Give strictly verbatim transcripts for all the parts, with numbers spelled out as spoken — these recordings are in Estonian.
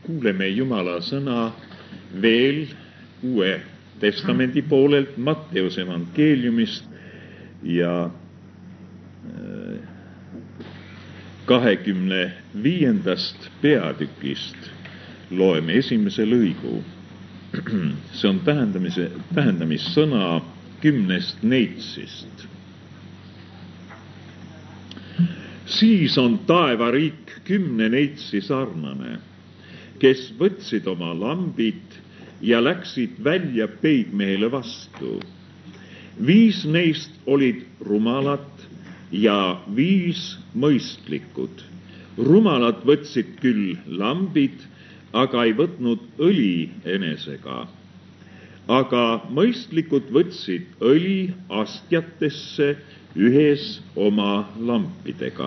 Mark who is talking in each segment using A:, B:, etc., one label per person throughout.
A: kuuleme Jumala sõna veel Uue Testamendi poolelt Matteuse evangeeliumist ja kahekümne viiendast peatükist loeme esimese lõigu. See on tähendamise, tähendamissõna kümnest neitsist. Siis on taevariik kümne neitsi sarnane, kes võtsid oma lambid ja läksid välja peigmehele vastu. Viis neist olid rumalad ja viis mõistlikud. Rumalad võtsid küll lambid, aga ei võtnud õli enesega. Aga mõistlikud võtsid õli astjatesse ühes oma lampidega.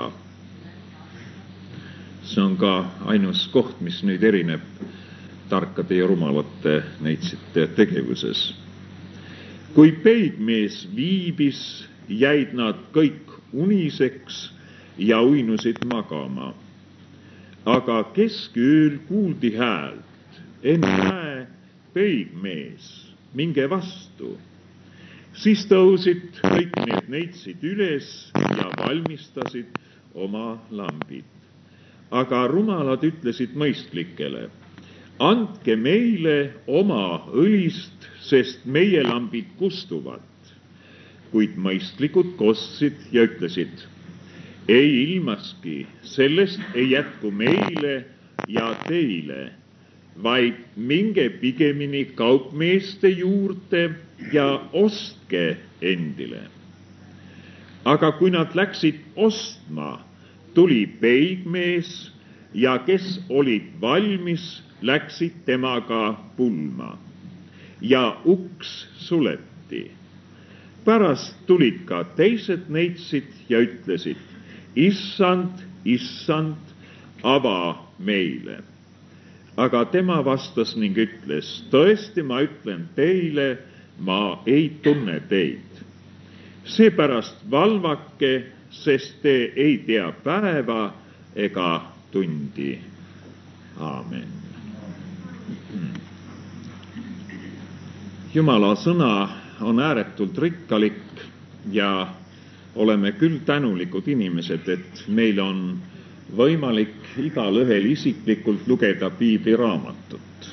A: See on ka ainus koht, mis nüüd erineb tarkade ja rumalate neitsite tegevuses. Kui peigmees viibis, jäid nad kõik uniseks ja uinusid magama. Aga keskööl kuuldi häält, ennäe, peigmees, minge vastu. Siis tõusid kõik need neitsid üles ja valmistasid oma lambid. Aga rumalad ütlesid mõistlikele, andke meile oma õlist, sest meie lambid kustuvad. Kuid mõistlikud kostsid ja ütlesid, ei ilmaski, sellest ei jätku meile ja teile, vaid minge pigemini kaupmeeste juurde ja ostke endile. Aga kui nad läksid ostma, tuli peigmees ja kes olid valmis, läksid temaga pulma ja uks suleti. Pärast tulid ka teised neitsid ja ütlesid, issand, issand, ava meile. Aga tema vastas ning ütles, tõesti ma ütlen teile, ma ei tunne teid. Seepärast valvake, sest te ei tea päeva ega tundi. Aamen. Jumala sõna on ääretult rikkalik ja oleme küll tänulikud inimesed, et meil on võimalik igal ühel isiklikult lugeda piibliraamatut.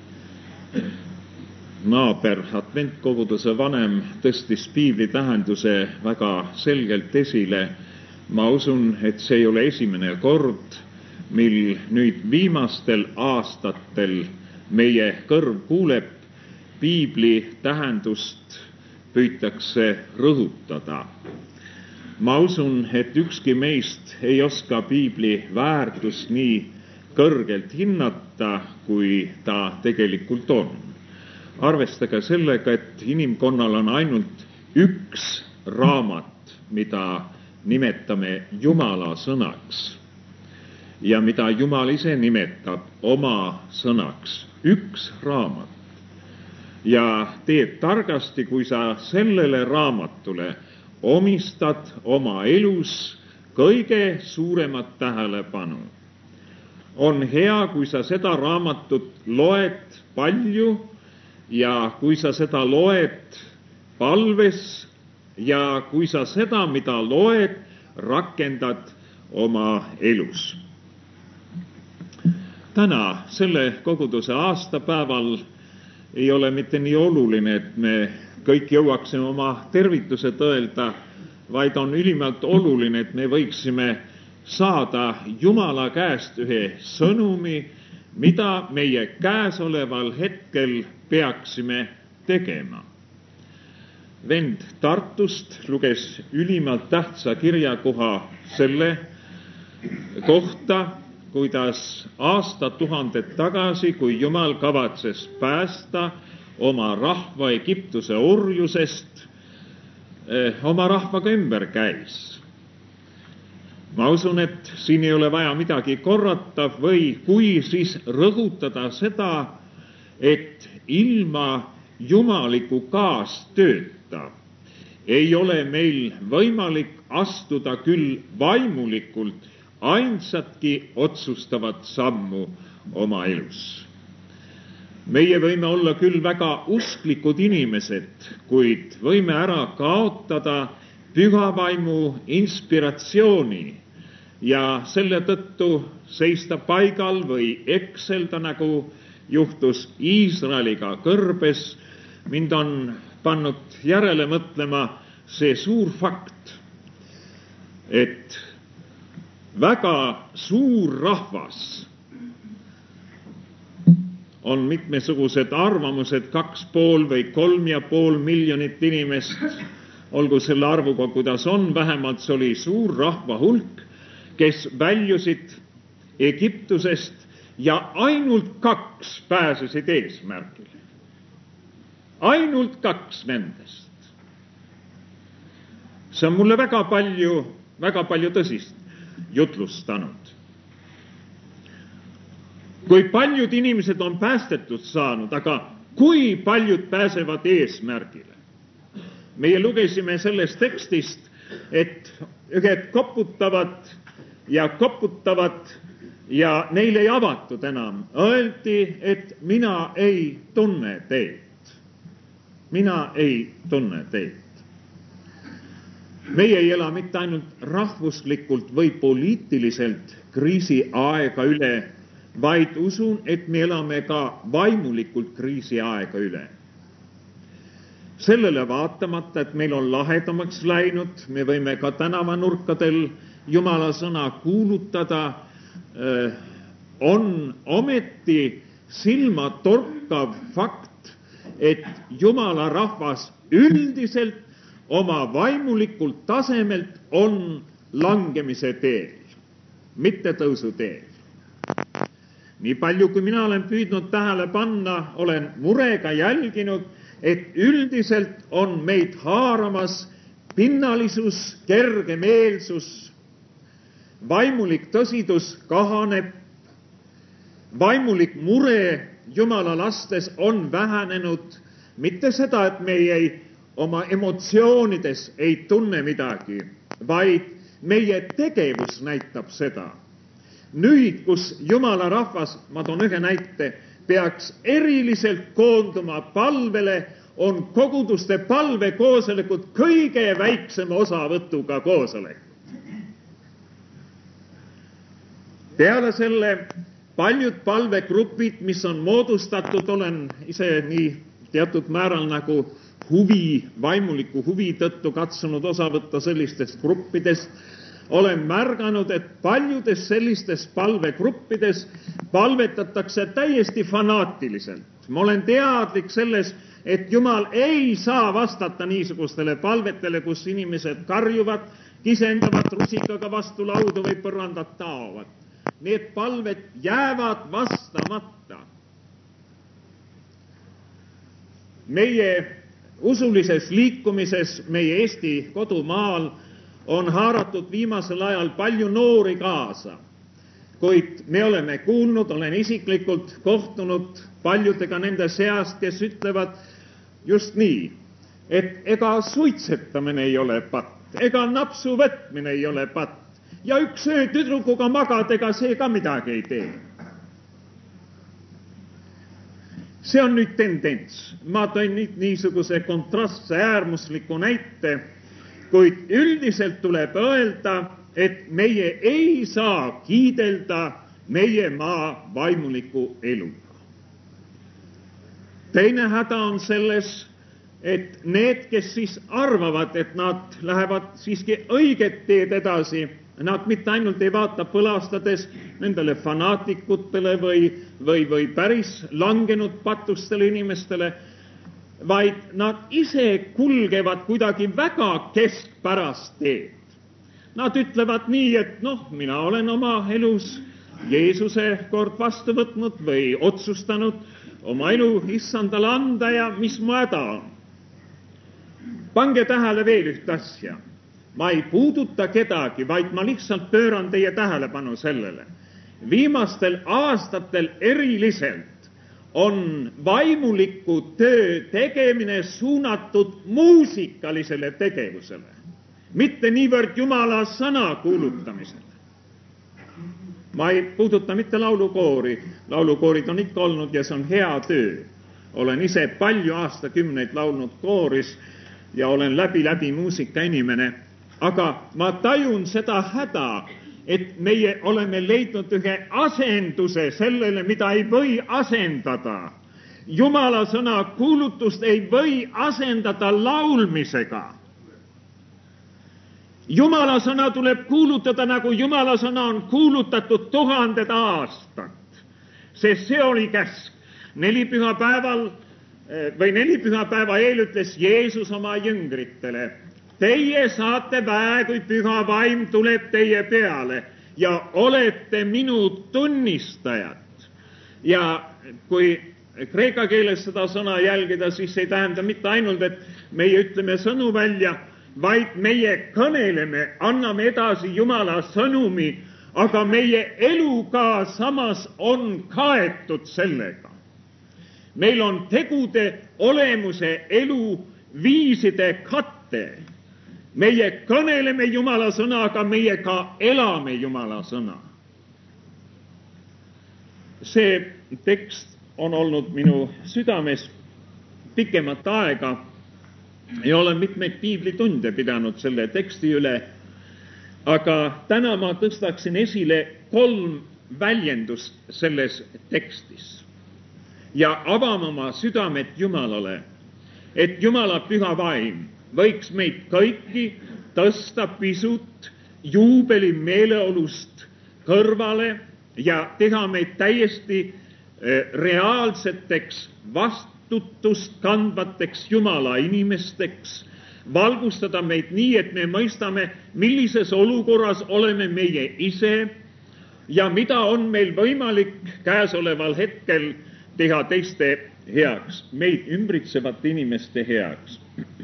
A: Naaber adventkoguduse vanem tõstis piibli tähenduse väga selgelt esile. Ma usun, et see ei ole esimene kord, mil nüüd viimastel aastatel meie kõrv kuuleb piibli tähendust püütakse rõhutada. Ma usun, et ükski meist ei oska piibli väärtust nii kõrgelt hinnata, kui ta tegelikult on. Arvestage sellega, et inimkonnal on ainult üks raamat, mida nimetame Jumala sõnaks ja mida Jumal ise nimetab oma sõnaks. Üks raamat. Ja teed targasti, kui sa sellele raamatule omistad oma elus kõige suuremat tähelepanu. On hea, kui sa seda raamatut loed palju ja kui sa seda loed palves ja kui sa seda, mida loed, rakendad oma elus. Täna, selle koguduse aastapäeval ei ole mitte nii oluline, et me kõik jõuaksime oma tervitused öelda, vaid on ülimalt oluline, et me võiksime saada Jumala käest ühe sõnumi, mida meie käesoleval hetkel peaksime tegema. Vend Tartust luges ülimalt tähtsa kirjakoha selle kohta, kuidas aastatuhanded tagasi, kui Jumal kavatses päästa oma rahva Egiptuse orjusest, oma rahvaga ümber käis. Ma usun, et siin ei ole vaja midagi korrata või kui siis rõhutada seda, et ilma jumaliku kaastööta ei ole meil võimalik astuda küll vaimulikult ainsatki otsustavat sammu oma elus. Meie võime olla küll väga usklikud inimesed, kuid võime ära kaotada pühavaimu inspiratsiooni ja selle tõttu seista paigal või ekselda, nagu juhtus Iisraeliga kõrbes. Mind on pannud järele mõtlema see suur fakt, et väga suur rahvas on mitmesugused arvamused, kaks pool või kolm ja pool miljonit inimest, olgu selle arvuga, kuidas on, vähemalt see oli suur rahva hulk, kes väljusid Egiptusest ja ainult kaks pääsesid eesmärgile. Ainult kaks nendest. See on mulle väga palju, väga palju tõsist jutlustanud. Kui paljud inimesed on päästetud saanud, aga kui paljud pääsevad eesmärgile? Meie lugesime sellest tekstist, et ühed koputavad ja koputavad ja neil ei avatud enam. Öeldi, et mina ei tunne teid. Mina ei tunne teid. Meie ei ela mitte ainult rahvuslikult või poliitiliselt kriisi aega üle, vaid usun, et me elame ka vaimulikult kriisi aega üle. Sellele vaatamata, et meil on lahedamaks läinud, me võime ka tänavanurkadel Jumala sõna kuulutada, on ometi silmatorkav fakt, et Jumala rahvas üldiselt oma vaimulikult tasemelt on langemise teel, mitte tõusu teel. Nii palju, kui mina olen püüdnud tähele panna, olen murega jälginud, et üldiselt on meid haaramas pinnalisus, kergemeelsus, vaimulik tõsidus kahaneb, vaimulik mure Jumala lastes on vähenenud, mitte seda, et meie ei, oma emotsioonides ei tunne midagi, vaid meie tegevus näitab seda. Nüüd, kus Jumala rahvas, ma toon ühe näite, peaks eriliselt koonduma palvele, on koguduste palvekoosolekud kõige väiksema osavõtuga koosolek. Peale selle paljud palvegrupid, mis on moodustatud, olen ise nii teatud määral nagu huvi, vaimuliku huvi tõttu katsunud osa võtta sellistest gruppidest, olen märganud, et paljudes sellistes palvegruppides palvetatakse täiesti fanaatiliselt. Ma olen teadlik selles, et Jumal ei saa vastata niisugustele palvetele, kus inimesed karjuvad, kisendavad rusikaga vastu laudu või põrandat taovad. Need palved jäävad vastamata. Meie usulises liikumises, meie Eesti kodumaal on haaratud viimasel ajal palju noori kaasa, kuid me oleme kuulnud, olen isiklikult kohtunud paljudega nende seast, kes ütlevad just nii, et ega suitsetamine ei ole patt, ega napsu võtmine ei ole patt ja üks öö tüdrukuga magad, ega see ka midagi ei tee. See on nüüd tendents. Ma toin nüüd niisuguse kontrastse äärmusliku näite, kuid üldiselt tuleb öelda, et meie ei saa kiidelda meie maa vaimuliku eluga. Teine häda on selles, et need, kes siis arvavad, et nad lähevad siiski õiget teed edasi, nad mitte ainult ei vaata põlastades nendele fanaatikutele või, või, või päris langenud patustele inimestele, vaid nad ise kulgevad kuidagi väga keskpärast teed. Nad ütlevad nii, et noh, mina olen oma elus Jeesuse kord vastu võtnud või otsustanud oma elu issandale anda ja mis mu häda on. Pange tähele veel üht asja. Ma ei puuduta kedagi, vaid ma lihtsalt pööran teie tähelepanu sellele. Viimastel aastatel eriliselt on vaimuliku töö tegemine suunatud muusikalisele tegevusele, mitte niivõrd Jumala sõna kuulutamisele. Ma ei puuduta mitte laulukoori. Laulukoorid on ikka olnud ja see on hea töö. Olen ise palju aastakümneid laulnud kooris ja olen läbi läbi muusika inimene. Aga ma tajun seda häda, et meie oleme leidnud ühe asenduse sellele, mida ei või asendada. Jumala sõna kuulutust ei või asendada laulmisega. Jumala sõna tuleb kuulutada, nagu Jumala sõna on kuulutatud tuhanded aastat. Sest see oli käsk. Neli pühapäeval või neli pühapäeva eel ütles Jeesus oma jüngritele: teie saate väe, kui püha vaim tuleb teie peale ja olete minu tunnistajad. Ja kui kreeka keeles seda sõna jälgida, siis ei tähenda mitte ainult, et meie ütleme sõnu välja, vaid meie kõneleme, anname edasi Jumala sõnumi, aga meie elu ka samas on kaetud sellega. Meil on tegude olemuse elu viiside katte. Meie kõneleme Jumala sõna, aga meie ka elame Jumala sõna. See tekst on olnud minu südames pikemat aega ja olen mitmeid piiblitunde pidanud selle teksti üle, aga täna ma tõstaksin esile kolm väljendust selles tekstis ja avame oma südamet Jumalale, et Jumala püha vaim võiks meid kõiki tõsta pisut juubeli meeleolust kõrvale ja teha meid täiesti reaalseteks vastutust kandvateks Jumala inimesteks, valgustada meid nii, et me mõistame, millises olukorras oleme meie ise ja mida on meil võimalik käesoleval hetkel teha teiste heaks, meid ümbritsevate inimeste heaks.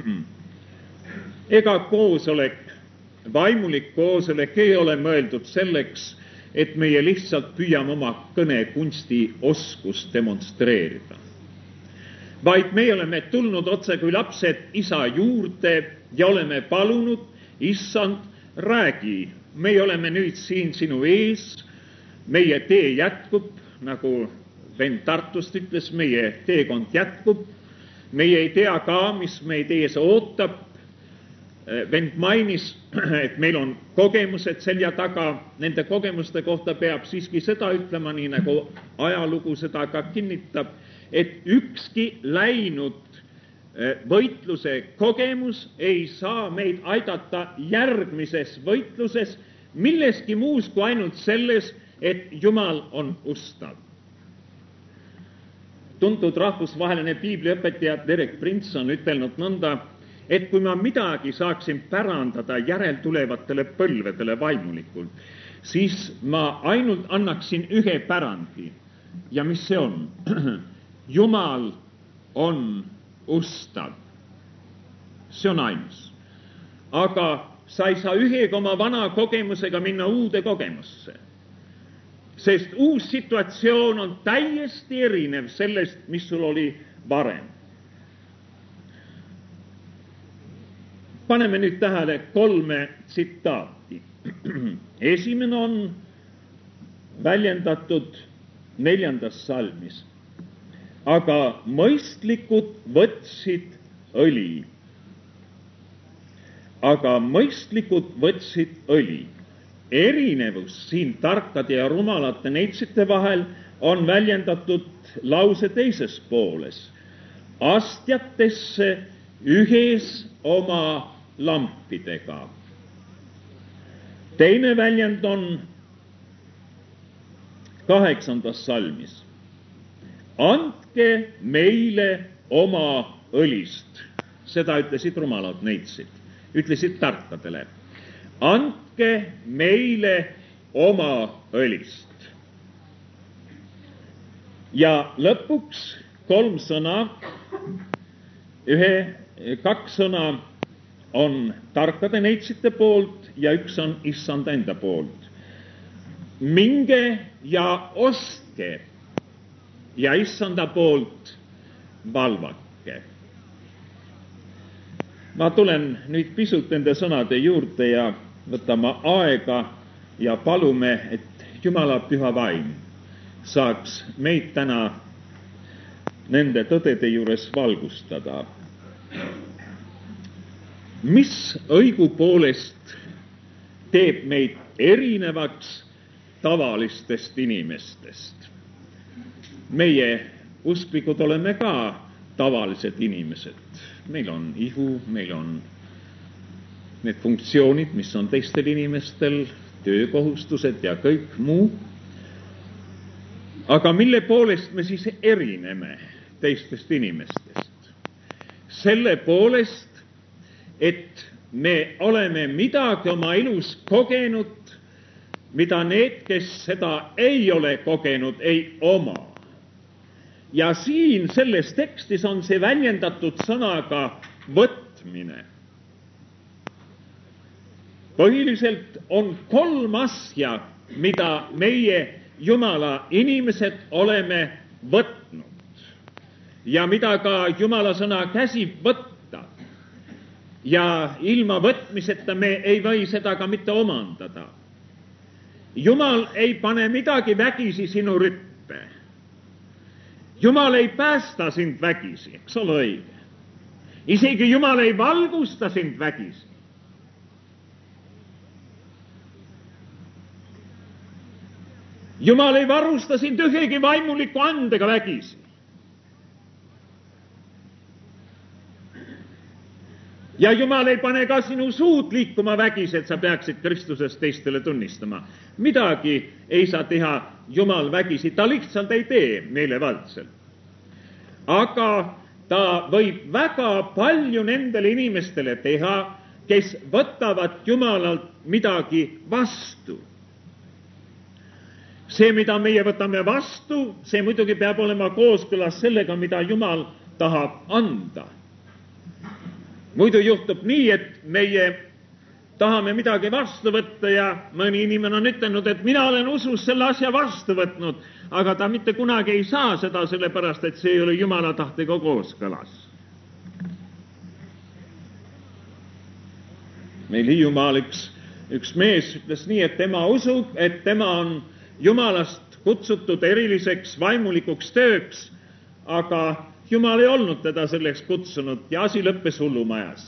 A: Ega koosolek, vaimulik koosolek ei ole mõeldud selleks, et meie lihtsalt püüame oma kõnekunsti oskust demonstreerida. Vaid me oleme tulnud otse kui lapsed isa juurde ja oleme palunud, issand, räägi, me oleme nüüd siin sinu ees, meie tee jätkub, nagu vend Tartust ütles, meie teekond jätkub, meie ei tea ka, mis meid ees ootab. Vend mainis, et meil on kogemused selja taga, nende kogemuste kohta peab siiski seda ütlema, nii nagu ajalugu seda ka kinnitab, et ükski läinud võitluse kogemus ei saa meid aidata järgmises võitluses milleski muus kui ainult selles, et Jumal on ustav. Tuntud rahvusvaheline piibliõpetaja Derek Prince on ütelnud nõnda, et kui ma midagi saaksin pärandada järeltulevatele põlvedele vaimulikult, siis ma ainult annaksin ühe pärandi. Ja mis see on? Jumal on ustav. See on ainus. Aga sa ei saa ühega oma vana kogemusega minna uude kogemusse. Sest uus situatsioon on täiesti erinev sellest, mis sul oli varem. Paneme nüüd tähele kolme tsitaati. Esimene on väljendatud neljandas salmis. Aga mõistlikud võtsid õli. Aga mõistlikud võtsid õli. Erinevus siin tarkade ja rumalate neitsite vahel on väljendatud lause teises pooles. Astjatesse ühes oma lampidega. Teine väljend on kaheksandas salmis. Andke meile oma õlist. Seda ütlesid rumalad neitsid. Ütlesid tarkadele. Andke meile oma õlist. Ja lõpuks kolm sõna, ühe, kaks sõna on tarkade neitsite poolt ja üks on issanda enda poolt. Minge ja ostke ja issanda poolt valvake. Ma tulen nüüd pisut nende sõnade juurde ja võtame aega ja palume, et Jumala püha vaim saaks meid täna nende tõdede juures valgustada. Mis õigupoolest teeb meid erinevaks tavalistest inimestest? Meie usklikud oleme ka tavalised inimesed. Meil on ihu, meil on need funktsioonid, mis on teistel inimestel, töökohustused ja kõik muu. Aga mille poolest me siis erineme teistest inimestest? Selle poolest, et me oleme midagi oma elus kogenud, mida need, kes seda ei ole kogenud, ei oma. Ja siin selles tekstis on see väljendatud sõnaga võtmine. Põhiliselt on kolm asja, mida meie Jumala inimesed oleme võtnud ja mida ka Jumala sõna käsib võtta. Ja ilma võtmiseta me ei või seda ka mitte omandada. Jumal ei pane midagi vägisi sinu rüppe. Jumal ei päästa sind vägisi, eks ole õige. Isegi Jumal ei valgusta sind vägisi. Jumal ei varusta sind ühegi vaimuliku andega vägisi. Ja Jumal ei pane ka sinu suud liikuma vägisi, et sa peaksid Kristusest teistele tunnistama. Midagi ei saa teha Jumal vägisi, ta lihtsalt ei tee meelevaldselt. Aga ta võib väga palju nendele inimestele teha, kes võtavad Jumalalt midagi vastu. See, mida meie võtame vastu, see muidugi peab olema kooskõlas sellega, mida Jumal tahab anda. Muidu juhtub nii, et meie tahame midagi vastu võtta ja mõni inimene on ütelnud, et mina olen usus selle asja vastu võtnud, aga ta mitte kunagi ei saa seda, sellepärast, et see ei ole Jumala tahtega kooskõlas. Meil Hiiumaal üks, üks mees ütles nii, et tema usub, et tema on Jumalast kutsutud eriliseks vaimulikuks tööks, aga Jumal ei olnud teda selleks kutsunud ja asi lõppes hullumajas.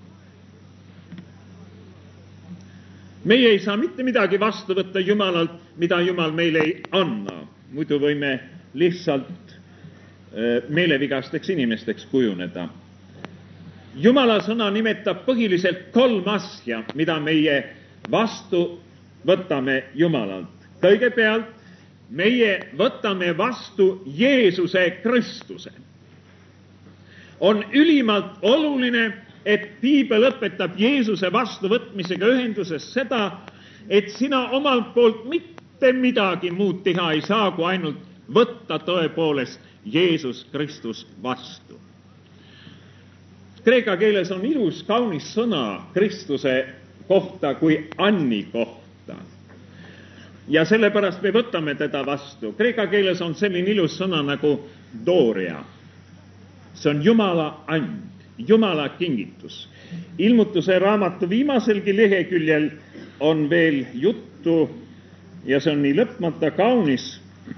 A: Meie ei saa mitte midagi vastu võtta Jumalalt, mida Jumal meile ei anna. Muidu võime lihtsalt meelevigasteks inimesteks kujuneda. Jumala sõna nimetab põhiliselt kolm asja, mida meie vastu võtame Jumalalt. Kõigepealt meie võtame vastu Jeesuse Kristuse. On ülimalt oluline, et piibel õpetab Jeesuse vastuvõtmisega ühenduses seda, et sina omalt poolt mitte midagi muud teha ei saa, kui ainult võtta tõepoolest Jeesus Kristus vastu. Kreeka keeles on ilus, kaunis sõna Kristuse kohta kui Anni kohta. Ja sellepärast me võtame teda vastu. Kreeka keeles on selline ilus sõna nagu Doria. See on Jumala and, Jumala kingitus. Ilmutuse raamatu viimaselgi leheküljel on veel juttu ja see on nii lõpmata kaunis.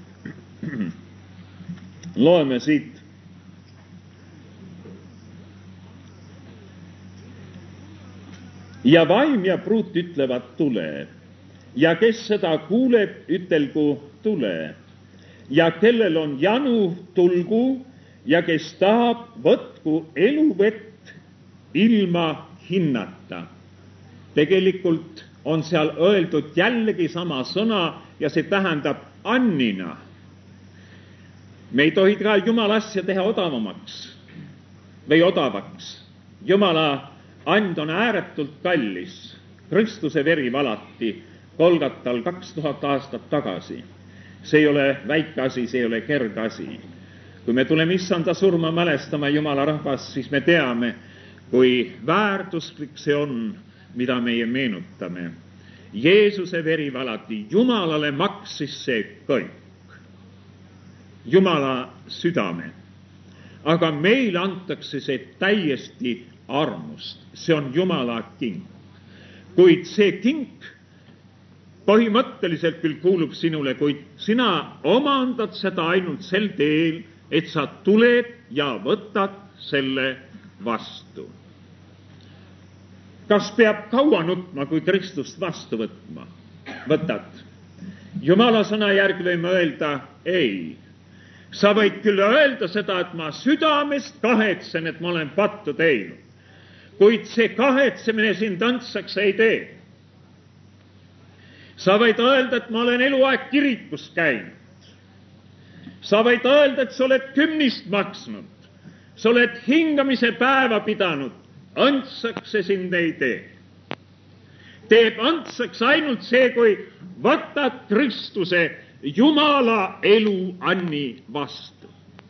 A: Loeme siit. Ja vaim ja pruut ütlevad tule. Ja kes seda kuuleb, ütelgu tule. Ja kellel on janu, tulgu. Ja kes tahab, võtku eluvett ilma hinnata. Tegelikult on seal öeldud jällegi sama sõna ja see tähendab annina. Me ei tohi ka Jumala asja teha odavamaks või odavaks. Jumala and on ääretult kallis. Kristuse veri valati Golgatal kaks tuhat aastat tagasi. See ei ole väike asi, see ei ole kerge asi. Kui me tuleme issanda surma mälestama Jumala rahvas, siis me teame, kui väärtuslik see on, mida meie meenutame. Jeesuse veri valati, Jumalale maksis see kõik. Jumala südame. Aga meile antakse see täiesti armust. See on Jumala kink. Kuid see kink põhimõtteliselt küll kuulub sinule, kuid sina omandad seda ainult sel teel, et sa tuled ja võtad selle vastu. Kas peab kaua nutma, kui Kristust vastu võtma? Võtad. Jumala sõna järgi võime öelda ei. Sa võid küll öelda seda, et ma südamest kahetsen, et ma olen pattu teinud. Kuid see kahetsemine sind õndsaks ei tee. Sa võid öelda, et ma olen eluaeg kirikus käinud. Sa võid öelda, et sa oled kümnist maksnud. Sa oled hingamise päeva pidanud. Õndsaks see sind ei tee. Teeb õndsaks ainult see, kui võtad Kristuse Jumala elu anni vastu.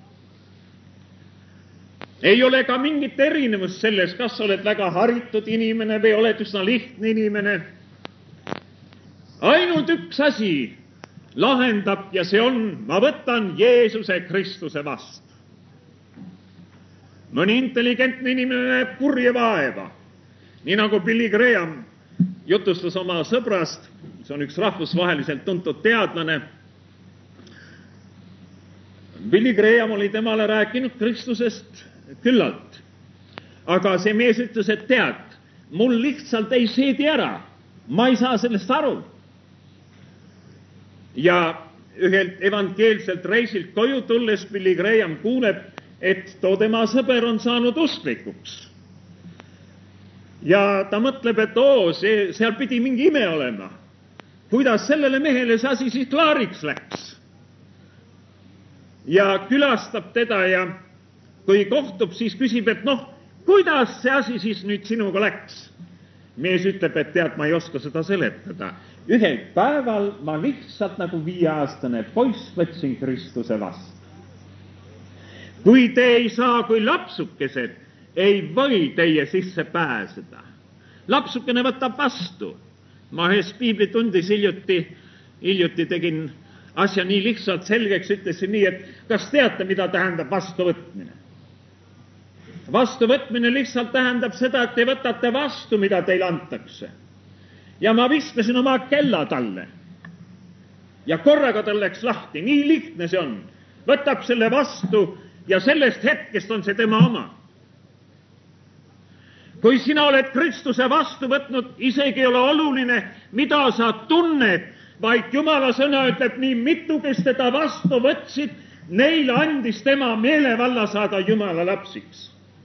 A: Ei ole ka mingit erinevust selles, kas sa oled väga haritud inimene või oled üsna lihtne inimene. Ainult üks asi lahendab ja see on, ma võtan Jeesuse Kristuse vastu. Mõni intelligentne inimene näeb kurja vaeva, nii nagu Billy Graham jutustas oma sõbrast, see on üks rahvusvaheliselt tuntud teadlane. Billy Graham oli temale rääkinud Kristusest küllalt, aga see mees ütles, et tead, mul lihtsalt ei seedi ära, ma ei saa sellest aru. Ja ühelt evangeelselt reisilt koju tulles Billy Graham kuuleb, et too tema sõber on saanud usklikuks. Ja ta mõtleb, et oo, see, seal pidi mingi ime olema. Kuidas sellele mehele see asi siis klaariks läks? Ja külastab teda ja kui kohtub, siis küsib, et noh, kuidas see asi siis nüüd sinuga läks? Mees ütleb, et tead, ma ei oska seda seletada. Ühel päeval ma lihtsalt nagu viieaastane poiss võtsin Kristuse vastu. Kui te ei saa, kui lapsukesed, ei või teie sisse pääseda. Lapsukene võtab vastu. Ma ühes piiblitundis hiljuti, hiljuti tegin asja nii lihtsalt selgeks, ütlesin nii, et kas teate, mida tähendab vastuvõtmine? Vastuvõtmine lihtsalt tähendab seda, et te võtate vastu, mida teil antakse. Ja ma viskasin oma kella talle. Ja korraga tal läks lahti, nii lihtne see on. Võtab selle vastu ja sellest hetkest on see tema oma. Kui sina oled Kristuse vastu võtnud, isegi ei ole oluline, mida sa tunned, vaid Jumala sõna ütleb nii mitu, kes teda vastu võtsid, neile andis tema meelevalla saada Jumala lapsiks.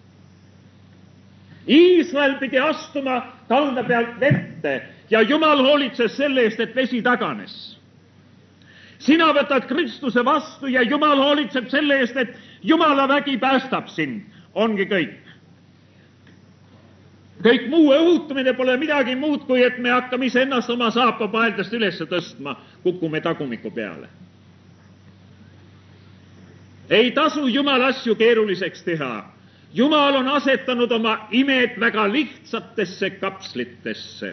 A: Iisrael pidi astuma kalda pealt vette ja Jumal hoolitses selle eest, et vesi taganes. Sina võtad Kristuse vastu ja Jumal hoolitseb selle eest, et Jumala vägi päästab sind. Ongi kõik. Kõik muu õhutumine pole midagi muud, kui et me hakkame ise ennast oma saapapaeldest üles tõstma, kukume tagumiku peale. Ei tasu Jumal asju keeruliseks teha. Jumal on asetanud oma imed väga lihtsatesse kapslitesse.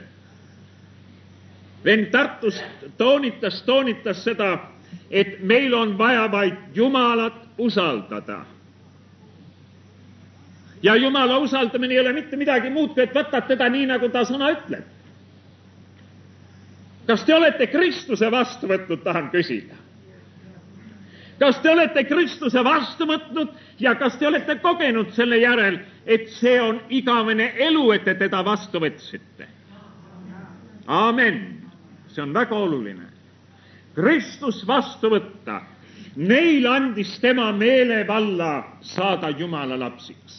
A: Vend Tartust toonitas, toonitas seda, et meil on vaja vaid Jumalat usaldada. Ja Jumala usaldamine ei ole mitte midagi muud, kui et võtad teda nii, nagu ta sõna ütleb. Kas te olete Kristuse vastu võtnud, tahan küsida? Kas te olete Kristuse vastu võtnud ja kas te olete kogenud selle järel, et see on igavene elu, et te teda vastu võtsite? Amen. See on väga oluline. Kristus vastu võtta. Neil andis tema meelevalla saada Jumala lapsiks.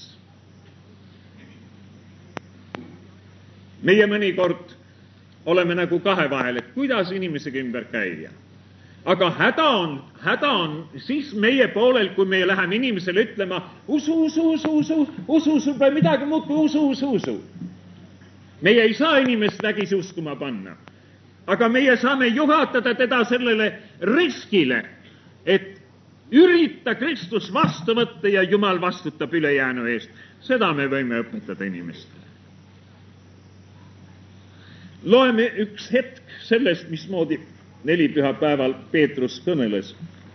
A: Meie mõnikord oleme nagu kahe vahel, et kuidas inimesega ümber käia. Aga häda on, häda on siis meie poolel, kui me läheme inimesele ütlema usu, usu, usu, usu, usu, usu, või midagi muud kui usu, usu, usu. Meie ei saa inimest vägisi uskuma panna. Aga meie saame juhatada teda sellele riskile, et ürita Kristus vastu võtta ja Jumal vastutab ülejäänu eest. Seda me võime õpetada inimestele. Loeme üks hetk sellest, mismoodi nelipühapäeval Peetrus kõneles.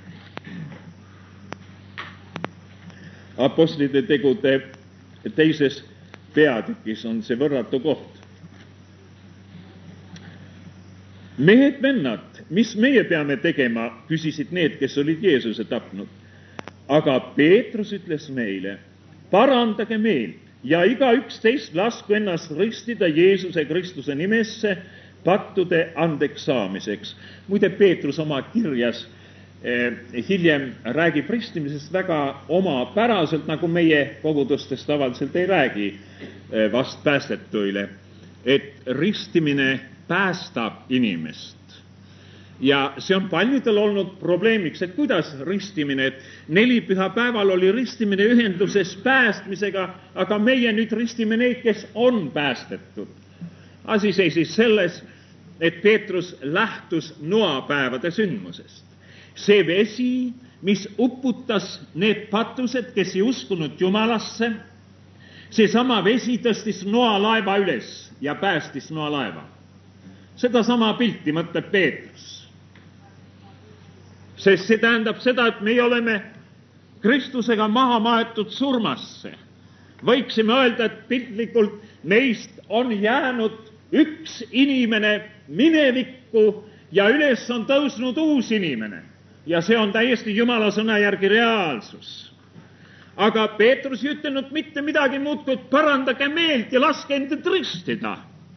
A: Apostlite tegude teises peatükis on see võrratu koht. Mehed, vennad, mis meie peame tegema, küsisid need, kes olid Jeesuse tapnud. Aga Peetrus ütles meile, parandage meelt ja iga üksteist lasku ennast ristida Jeesuse Kristuse nimesse pattude andeks saamiseks. Muide, Peetrus oma kirjas eh, hiljem räägib ristimisest väga omapäraselt, nagu meie kogudustes tavaliselt ei räägi eh, vast päästetuile, et ristimine päästab inimest. Ja see on paljudel olnud probleemiks, et kuidas ristimine, et neli pühapäeval oli ristimine ühenduses päästmisega, aga meie nüüd ristime neid, kes on päästetud. Asi seisis selles, et Peetrus lähtus noapäevade sündmusest. See vesi, mis uputas need patused, kes ei uskunud Jumalasse, see sama vesi tõstis noalaeva üles ja päästis noalaeva. Seda sama pilti mõtleb Peetrus. Sest see tähendab seda, et meie oleme Kristusega maha maetud surmasse. Võiksime öelda, et piltlikult meist on jäänud üks inimene minevikku ja üles on tõusnud uus inimene. Ja see on täiesti Jumala sõna järgi reaalsus. Aga Peetrus ei ütelnud mitte midagi muud, kui parandage meelt ja laske endid ristida.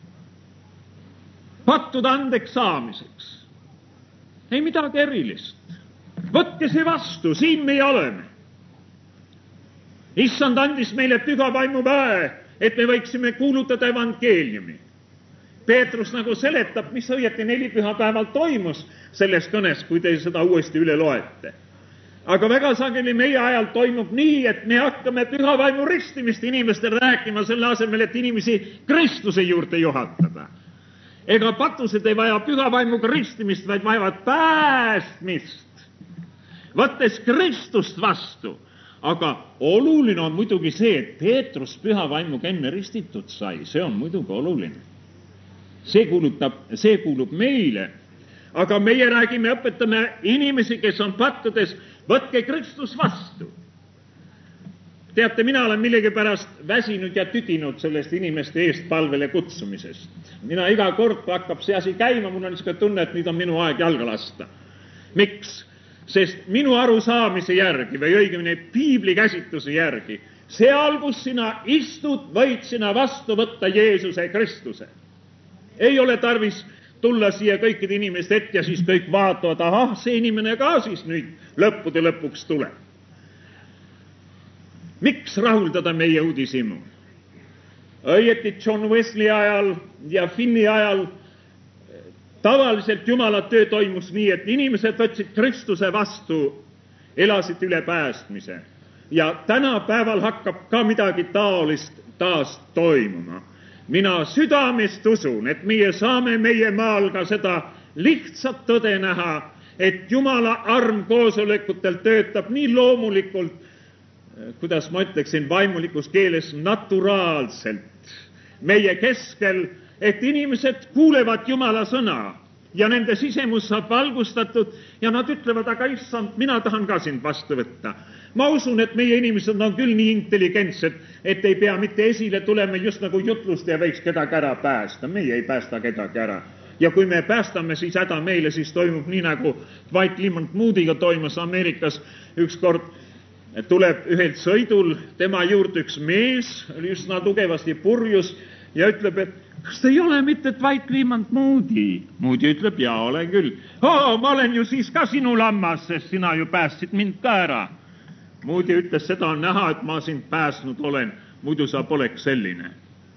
A: Pattude andeks saamiseks. Ei midagi erilist. Võtke see vastu, siin meie oleme. Issand andis meile püha vaimu väe, et me võiksime kuulutada evangeeliumi. Peetrus nagu seletab, mis õieti neli pühapäeval toimus selles kõnes, kui te seda uuesti üle loete. Aga väga sageli meie ajal toimub nii, et me hakkame püha vaimu ristimist inimestele rääkima selle asemel, et inimesi Kristuse juurde juhatada. Ega patused ei vaja püha vaimuga ristimist, vaid vajavad päästmist. Võttes Kristust vastu. Aga oluline on muidugi see, et Peetrus püha vaimuga enne ristitud sai. See on muidugi oluline. See, kuulutab, see kuulub meile. Aga meie räägime, õpetame inimesi, kes on pattudes, võtke Kristus vastu. Teate, mina olen millegipärast väsinud ja tüdinud sellest inimeste eest palvele kutsumisest. Mina iga kord, kui hakkab see asi käima, mul on niisugune tunne, et nüüd on minu aeg jalga lasta. Miks? Sest minu arusaamise järgi või õigemini piibli käsitluse järgi, seal, kus sina istud, võid sina vastu võtta Jeesuse Kristuse. Ei ole tarvis tulla siia kõikide inimeste ette ja siis kõik vaatavad, ahah, see inimene ka siis nüüd lõppude lõpuks tuleb. Miks rahuldada meie uudishimu? Õieti John Wesley ajal ja Finni ajal tavaliselt Jumala töö toimus nii, et inimesed võtsid Kristuse vastu, elasid üle päästmise. Ja tänapäeval hakkab ka midagi taolist taas toimuma. Mina südamest usun, et meie saame meie maal ka seda lihtsat tõde näha, et Jumala arm koosolekutel töötab nii loomulikult, kuidas ma ütleksin vaimulikus keeles, naturaalselt meie keskel, et inimesed kuulevad Jumala sõna ja nende sisemus saab valgustatud ja nad ütlevad, aga issand, mina tahan ka sind vastu võtta. Ma usun, et meie inimesed on küll nii intelligentsed, et ei pea mitte esile tulema just nagu jutlust ja võiks kedagi ära päästa. Meie ei päästa kedagi ära. Ja kui me päästame, siis häda meile, siis toimub nii nagu Dwight Lyman Moody'ga toimus Ameerikas ükskord. Tuleb ühelt sõidul tema juurde üks mees, oli üsna tugevasti purjus ja ütleb, et kas te ei ole mitte Dwight Lyman Moody? Moody ütleb, jaa, olen küll. Oo, ma olen ju siis ka sinu lammas, sest sina ju päästsid mind ka ära. Moody ütles, seda on näha, et ma sind pääsnud olen, muidu sa poleks selline.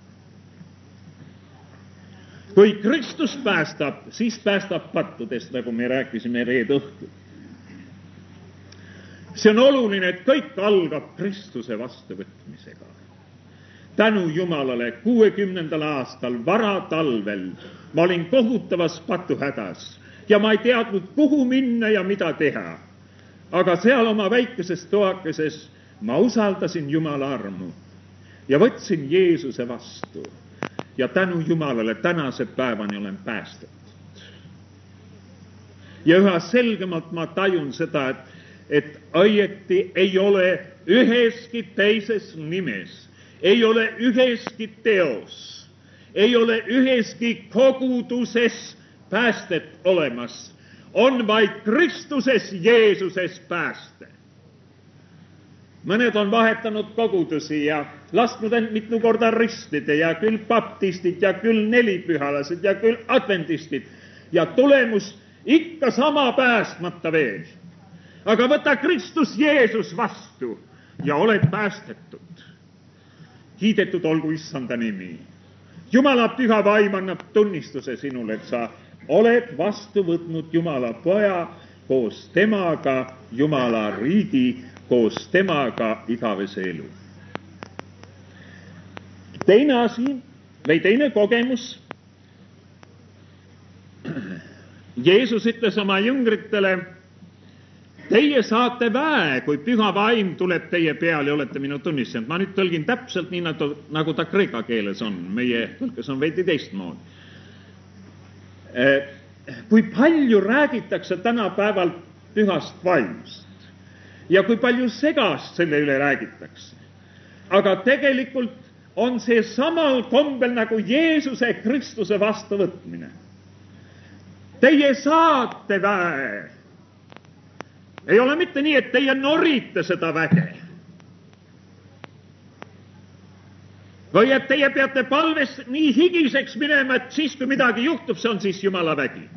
A: Kui Kristus päästab, siis päästab pattudest, nagu me rääkisime reede õhtul. See on oluline, et kõik algab Kristuse vastuvõtmisega. Tänu Jumalale kuuekümnendal aastal varatalvel ma olin kohutavas patuhädas ja ma ei teadnud, kuhu minna ja mida teha. Aga seal oma väikeses toakeses ma usaldasin Jumala armu ja võtsin Jeesuse vastu. Ja tänu Jumalale tänase päevani olen päästetud. Ja üha selgemalt ma tajun seda, et et õieti ei ole üheski teises nimes, ei ole üheski teos, ei ole üheski koguduses päästet olemas. On vaid Kristuses Jeesuses pääste. Mõned on vahetanud kogudusi ja lasknud end mitme korda ristida ja küll baptistid ja küll nelipühalased ja küll adventistid. Ja tulemus ikka sama päästmata veel. Aga võta Kristus Jeesus vastu ja oled päästetud. Kiidetud olgu Issanda nimi. Jumala püha vaim annab tunnistuse sinule, et sa oled vastu võtnud Jumala poja koos temaga, Jumala riigi, koos temaga igavese elu. Teine asi või teine kogemus. Jeesus ütles oma jüngritele, teie saate väe, kui püha vaim tuleb teie peale ja olete minu tunnistajad. Ma nüüd tõlgin täpselt nii, nagu ta kreeka keeles on. Meie tõlkes on veidi teistmoodi. Kui palju räägitakse tänapäeval pühast vaimust ja kui palju segast selle üle räägitakse. Aga tegelikult on see samal kombel nagu Jeesuse Kristuse vastuvõtmine. Teie saate väe. Ei ole mitte nii, et teie norite seda väge. Või et teie peate palves nii higiseks minema, et siis, kui midagi juhtub, see on siis Jumala vägi.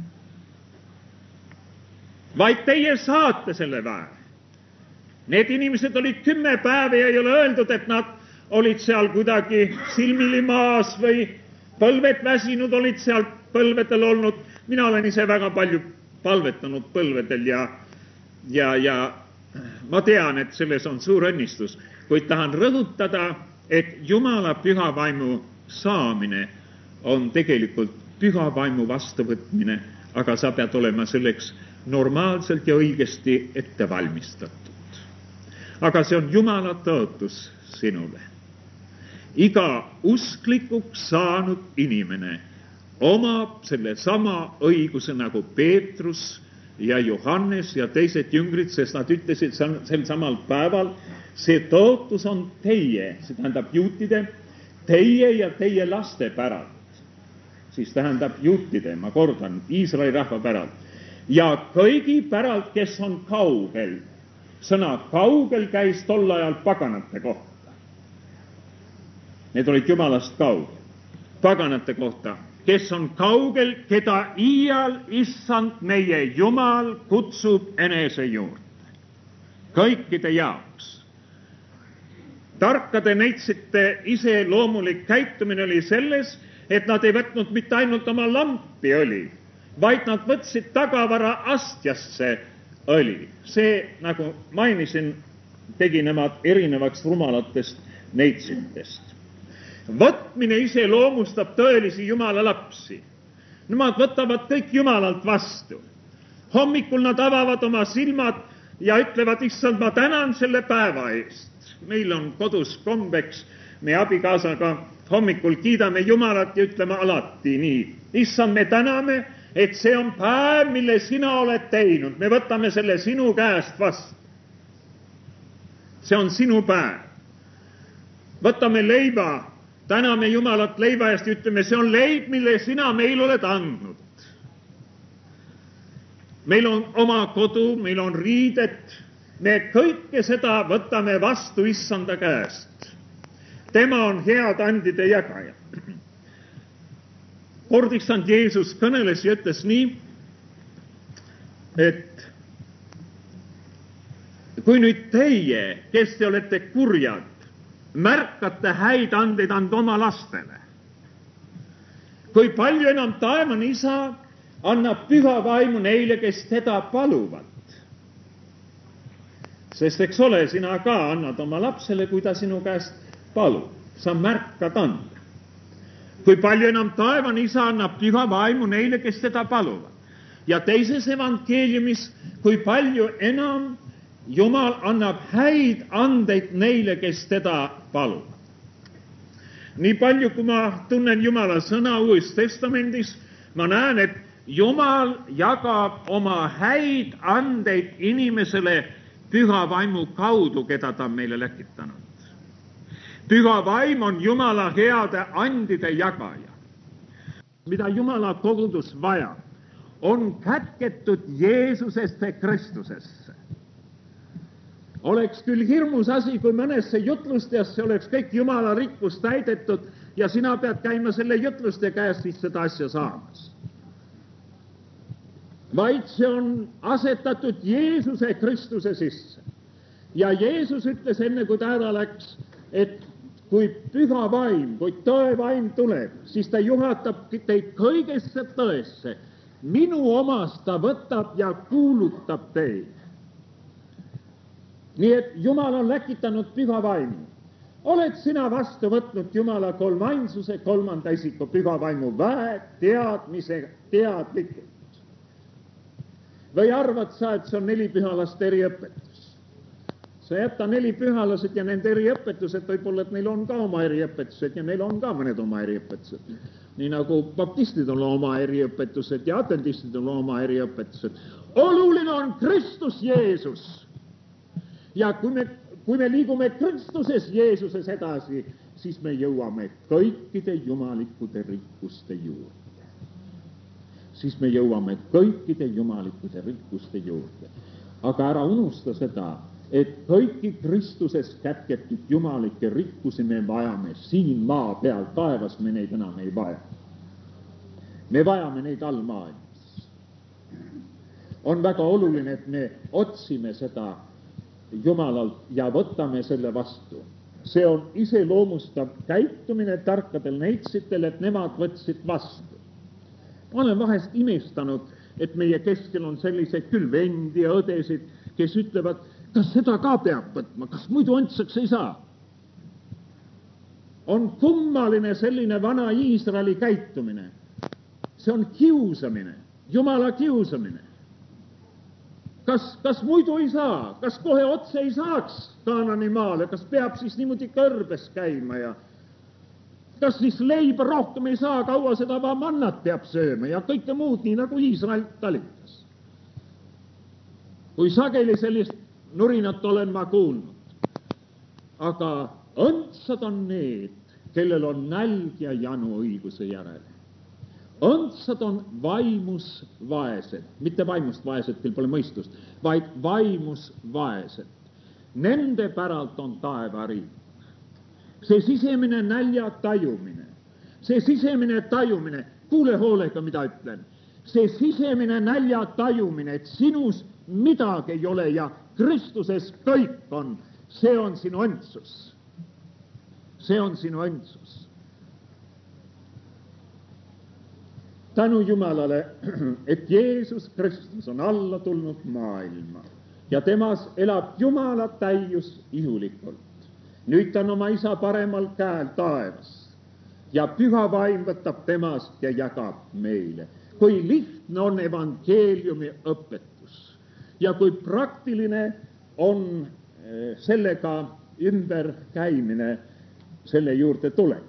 A: Vaid teie saate selle väe. Need inimesed olid kümme päeva ja ei ole öeldud, et nad olid seal kuidagi silmili maas või põlved väsinud, olid seal põlvedel olnud. Mina olen ise väga palju palvetanud põlvedel ja, ja, ja ma tean, et selles on suur õnnistus, kuid tahan rõhutada, et Jumala püha vaimu saamine on tegelikult püha vaimu vastuvõtmine, aga sa pead olema selleks normaalselt ja õigesti ette valmistatud. Aga see on Jumala tõotus sinule. Iga usklikuks saanud inimene omab selle sama õiguse nagu Peetrus ja Johannes ja teised jüngrid, sest nad ütlesid sel samal päeval, see tõotus on teie, see tähendab juutide, teie ja teie laste päralt. Siis tähendab juutide, ma kordan, Iisraeli rahva päralt. Ja kõigi päralt, kes on kaugel. Sõna kaugel käis tol ajal paganate kohta. Need olid Jumalast kaugel. Paganate kohta, kes on kaugel, keda iial issand meie Jumal kutsub enese juurde. Kõikide jaoks. Tarkade neitsite ise loomulik käitumine oli selles, et nad ei võtnud mitte ainult oma lampi õli, vaid nad võtsid tagavara astjasse õli. See, nagu mainisin, tegi nemad erinevaks rumalatest neitsitest. Võtmine ise loomustab tõelisi Jumala lapsi. Nemad võtavad kõik Jumalalt vastu. Hommikul nad avavad oma silmad ja ütlevad, issand, ma tänan selle päeva eest. Meil on kodus kombeks, me abikaasaga hommikul kiidame Jumalat ja ütleme alati nii. Issand, me täname, et see on päev, mille sina oled teinud. Me võtame selle sinu käest vastu. See on sinu päev. Võtame leiba, täname Jumalat leiva eest ja ütleme, see on leib, mille sina meil oled andnud. Meil on oma kodu, meil on riidet. Me kõike seda võtame vastu issanda käest. Tema on head andide jagaja. Kord issand Jeesus kõneles ja ütles nii, et kui nüüd teie, kes te olete kurjad, märkate häid andeid anda oma lastele, kui palju enam taevane isa annab püha vaimu neile, kes teda paluvad. Sest eks ole, sina ka annad oma lapsele, kui ta sinu käest palub. Sa märkad anda. Kui palju enam taevane isa annab püha vaimu neile, kes teda paluvad. Ja teises evangeeliumis, kui palju enam Jumal annab häid andeid neile, kes teda paluvad. Nii palju, kui ma tunnen Jumala sõna Uues Testamendis, ma näen, et Jumal jagab oma häid andeid inimesele püha vaimu kaudu, keda ta on meile läkitanud. Püha vaim on Jumala heade andide jagaja. Mida Jumala kogudus vajab, on kätketud Jeesusesse Kristusesse. Oleks küll hirmus asi, kui mõnesse jutlustajasse oleks kõik Jumala rikkus täidetud ja sina pead käima selle jutlustaja käest siis seda asja saamas. Vaid see on asetatud Jeesuse Kristuse sisse. Ja Jeesus ütles enne, kui ta ära läks, et kui püha vaim, kui tõevaim tuleb, siis ta juhatab teid kõigesse tõesse. Minu omast ta võtab ja kuulutab teid. Nii et Jumal on läkitanud püha vaimu. Oled sina vastu võtnud Jumala kolmainsuse, kolmanda isiku püha vaimu väe, teadmise, teadlikult? Või arvad sa, et see on neli pühalast eriõpetus? Sa jätta neli pühalased ja nende eriõpetused, võib-olla, et neil on ka oma eriõpetused ja neil on ka mõned oma eriõpetused. Nii nagu baptistid on oma eriõpetused ja adventistid on oma eriõpetused. Oluline on Kristus Jeesus. Ja kui me, kui me liigume Kristuses Jeesuses edasi, siis me jõuame kõikide jumalikude rikkuste juurde. Siis me jõuame kõikide jumalikude rikkuste juurde. Aga ära unusta seda, et kõiki Kristuses kätketud jumalikke rikkusi me vajame siin maa peal, taevas me neid enam ei vaja. Me vajame neid all maailmas. On väga oluline, et me otsime seda Jumalalt ja võtame selle vastu. See on iseloomustav käitumine tarkadel neitsitel, et nemad võtsid vastu. Ma olen vahest imestanud, et meie keskel on selliseid küll vendi ja õdesid, kes ütlevad, kas seda ka peab võtma, kas muidu antsaks ei saa. On kummaline selline vana Iisraeli käitumine. See on kiusamine, Jumala kiusamine. Kas, kas muidu ei saa, kas kohe otse ei saaks Kaanani maale, kas peab siis niimoodi kõrbes käima ja kas siis leiba rohkem ei saa, kaua seda mannat peab sööma ja kõike muud, nii nagu Iisrael talitas. Kui sageli sellist nurinat olen ma kuulnud. Aga õndsad on need, kellel on nälg ja janu õiguse järele. Õndsad on vaimus vaesed, mitte vaimust vaesed, kel pole mõistust, vaid vaimus vaesed. Nende päralt on taevariik. See sisemine nälja tajumine, see sisemine tajumine, kuule hoolega, mida ütlen, see sisemine nälja tajumine, et sinus midagi ei ole ja Kristuses kõik on, see on sinu õndsus. See on sinu õndsus. Tänu Jumalale, et Jeesus Kristus on alla tulnud maailma ja temas elab Jumala täius ihulikult. Nüüd ta on oma isa paremal käel taevas ja püha vaim võtab temast ja jagab meile. Kui lihtne on evangeeliumi õpetus ja kui praktiline on sellega ümber käimine, selle juurde tuleb.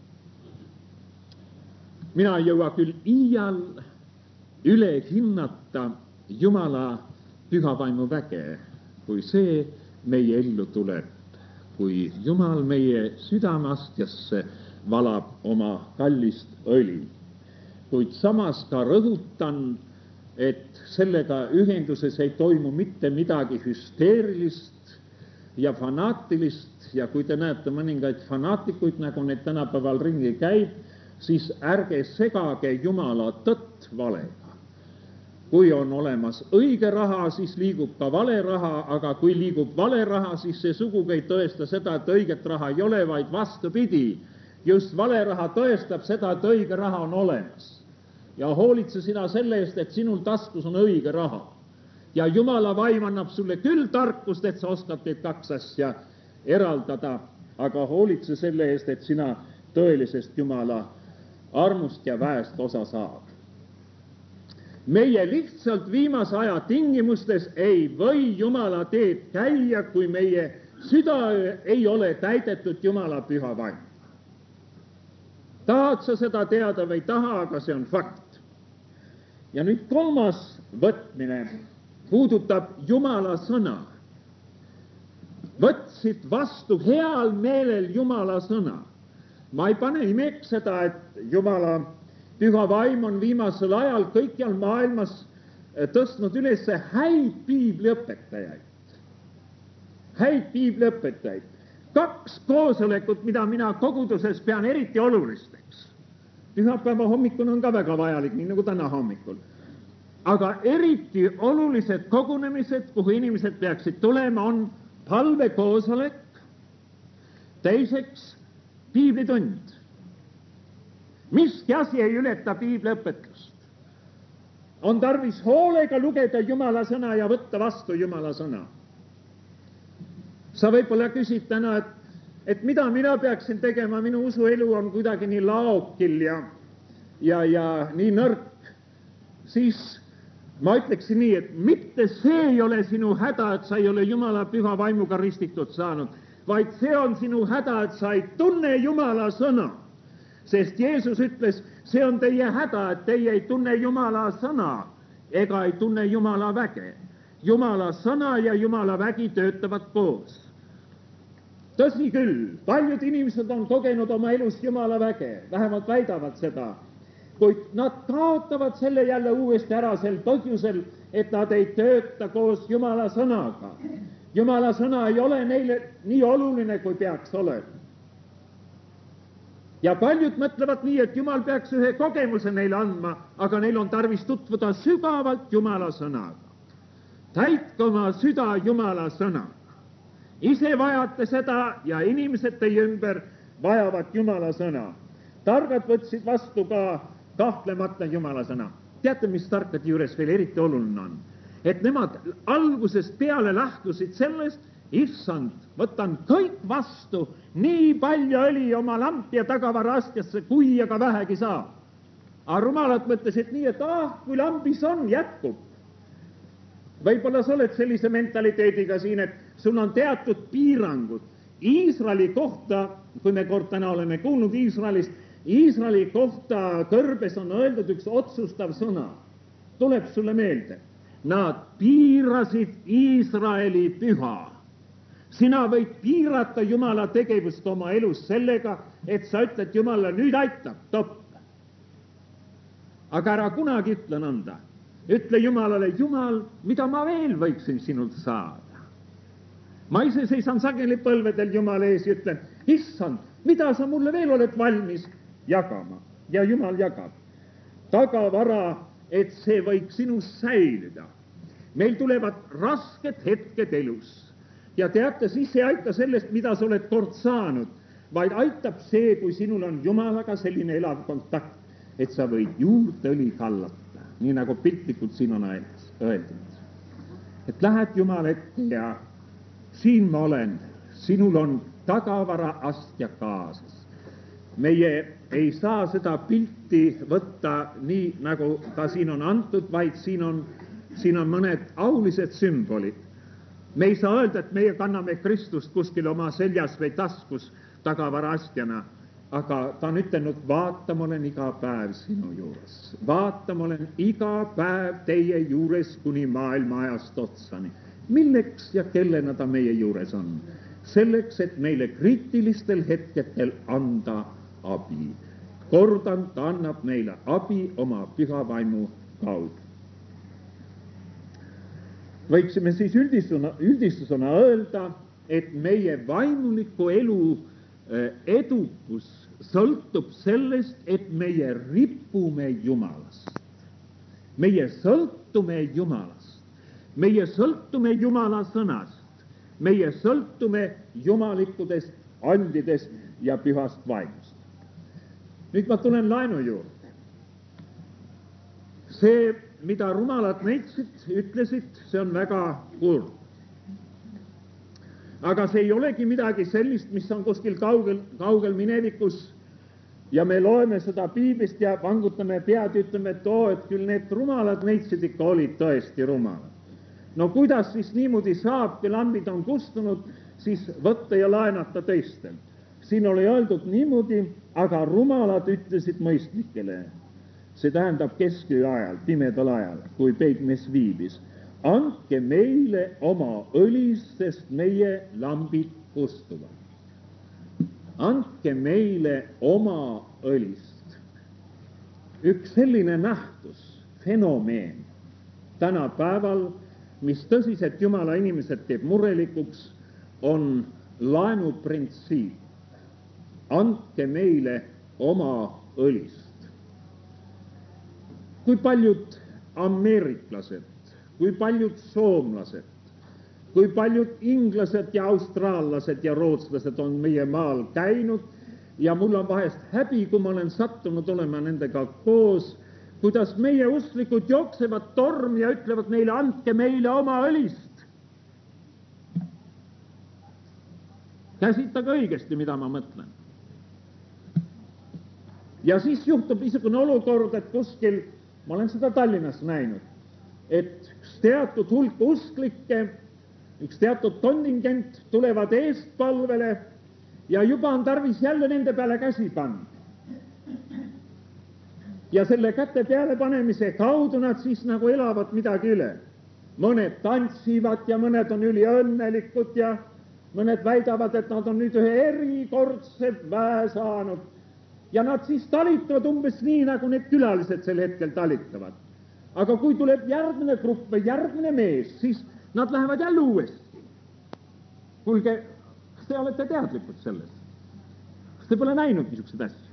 A: Mina ei jõua küll iial üle hinnata Jumala pühavaimu väge, kui see meie ellu tuleb, kui Jumal meie südamastjasse valab oma kallist õli. Kuid samas ka rõhutan, et sellega ühenduses ei toimu mitte midagi hüsteerilist ja fanaatilist ja kui te näete mõningaid fanaatikuid, nagu need tänapäeval ringi käib, siis ärge segage Jumala tõtt valega. Kui on olemas õige raha, siis liigub ka vale raha, aga kui liigub vale raha, siis see sugugi ei tõesta seda, et õiget raha ei ole, vaid vastupidi. Just vale raha tõestab seda, et õige raha on olemas. Ja hoolitse sina selle eest, et sinul taskus on õige raha. Ja Jumala vaim annab sulle küll tarkust, et sa oskad teid kaks asja eraldada, aga hoolitse selle eest, et sina tõelisest Jumala armust ja väest osa saab. Meie lihtsalt viimase aja tingimustes ei või Jumala teed käia, kui meie südaöö ei ole täidetud Jumala püha vaim. Tahad sa seda teada või taha, aga see on fakt. Ja nüüd kolmas võtmine puudutab Jumala sõna. Võtsid vastu heal meelel Jumala sõna. Ma ei pane imeks seda, et Jumala Püha vaim on viimasel ajal kõikjal maailmas tõstnud üles häid piibliõpetajaid. Häid piibliõpetajaid. Kaks koosolekut, mida mina koguduses pean eriti olulisteks. Pühapäeva hommikul on ka väga vajalik, nii nagu täna hommikul. Aga eriti olulised kogunemised, kuhu inimesed peaksid tulema, on palvekoosolek, teiseks piiblitund. Miski asi ei ületa piibliõpetust. On tarvis hoolega lugeda Jumala sõna ja võtta vastu Jumala sõna. Sa võib-olla küsid täna, et, et mida mina peaksin tegema, minu usuelu on kuidagi nii laokil ja, ja, ja nii nõrk. Siis ma ütleksin nii, et mitte see ei ole sinu häda, et sa ei ole Jumala püha vaimuga ristitud saanud, vaid see on sinu häda, et sa ei tunne Jumala sõna. Sest Jeesus ütles, see on teie häda, et teie ei tunne Jumala sõna ega ei tunne Jumala väge. Jumala sõna ja Jumala vägi töötavad koos. Tõsi küll, paljud inimesed on kogenud oma elus Jumala väge, vähemalt väidavad seda, kuid nad kaotavad selle jälle uuesti ära sel põhjusel, et nad ei tööta koos Jumala sõnaga. Jumala sõna ei ole neile nii oluline, kui peaks olema. Ja paljud mõtlevad nii, et Jumal peaks ühe kogemuse neile andma, aga neil on tarvis tutvuda sügavalt Jumala sõnaga. Täitke oma süda Jumala sõnaga. Ise vajate seda ja inimesed teie ümber vajavad Jumala sõna. Targad võtsid vastu ka kahtlemata Jumala sõna. Teate, mis tarkade juures veel eriti oluline on? Et nemad algusest peale lähtusid sellest, issand, võtan kõik vastu, nii palju õli oma lampi ja tagavara astjasse, kui aga vähegi saab. Aga rumalad mõtlesid nii, et ah, kui lambis on, jätkub. Võib-olla sa oled sellise mentaliteediga siin, et sul on teatud piirangud. Iisraeli kohta, kui me kord täna oleme kuulnud Iisraelist, Iisraeli kohta kõrbes on öeldud üks otsustav sõna. Tuleb sulle meelde. Nad piirasid Iisraeli püha. Sina võid piirata Jumala tegevust oma elus sellega, et sa ütled Jumala, nüüd aitab, topp. Aga ära kunagi ütle nõnda. Ütle Jumalale, Jumal, mida ma veel võiksin sinult saada? Ma ise seisan sageli põlvedel Jumala ees ja ütlen, issand, mida sa mulle veel oled valmis jagama? Ja Jumal jagab. Tagavara, et see võiks sinus säilida. Meil tulevad rasked hetked elus. Ja teate, siis ei aita sellest, mida sa oled kord saanud, vaid aitab see, kui sinul on Jumalaga selline elav kontakt, et sa võid juurde õli kallata, nii nagu piltlikult siin on öeldud. Et lähed Jumala ette ja siin ma olen, sinul on tagavara astja kaasas. Meie ei saa seda pilti võtta nii, nagu ka siin on antud, vaid siin on, siin on mõned aulised sümbolid. Me ei saa öelda, et meie kanname Kristust kuskil oma seljas või taskus tagavara astjana, aga ta on ütelnud, vaata, ma olen iga päev sinu juures. Vaata, ma olen iga päev teie juures kuni maailma ajast otsani. Milleks ja kellena ta meie juures on? Selleks, et meile kriitilistel hetketel anda abi. Kordan, ta annab meile abi oma püha vaimu kaudu. Võiksime siis üldistusena, üldistusena öelda, et meie vaimuliku elu edukus sõltub sellest, et meie ripume Jumalast. Meie sõltume Jumalast. Meie sõltume Jumala sõnast. Meie sõltume jumalikudest, andidest ja pühast vaimust. Nüüd ma tulen laenu juurde. See, mida rumalad neitsid, ütlesid, see on väga kurb. Aga see ei olegi midagi sellist, mis on kuskil kaugel, kaugel minevikus ja me loeme seda piiblist ja vangutame pead ja ütleme, et oo, et küll need rumalad neitsid ikka olid tõesti rumalad. No kuidas siis niimoodi saab, kui lambid on kustunud, siis võtta ja laenata teistel. Siin oli öeldud niimoodi, aga rumalad ütlesid mõistlikele. See tähendab kesköö ajal, pimedal ajal, kui peigmees viibis. Andke meile oma õlist, sest meie lambid kustuvad. Andke meile oma õlist.
B: üks selline nähtus, fenomeen tänapäeval, mis tõsiselt Jumala inimesed teeb murelikuks, on laenuprintsiip. Andke meile oma õlist. Kui paljud ameeriklased, kui paljud soomlased, kui paljud inglased ja austraallased ja rootslased on meie maal käinud ja mul on vahest häbi, kui ma olen sattunud olema nendega koos, kuidas meie usklikud jooksevad tormi ja ütlevad neile, andke meile oma õlist. Käsitage õigesti, mida ma mõtlen. Ja siis juhtub niisugune olukord, et kuskil, ma olen seda Tallinnas näinud, et üks teatud hulk usklikke, üks teatud kontingent tulevad eestpalvele ja juba on tarvis jälle nende peale käsi panna. Ja selle käte peale panemise kaudu nad siis nagu elavad midagi üle. Mõned tantsivad ja mõned on üliõnnelikud ja mõned väidavad, et nad on nüüd ühe erikordse väe saanud. Ja nad siis talitavad umbes nii, nagu need külalised sel hetkel talitavad. Aga kui tuleb järgmine grupp või järgmine mees, siis nad lähevad jälle uuesti. Kuulge, kas te olete teadlikud selles? Kas te pole näinud niisugused asju?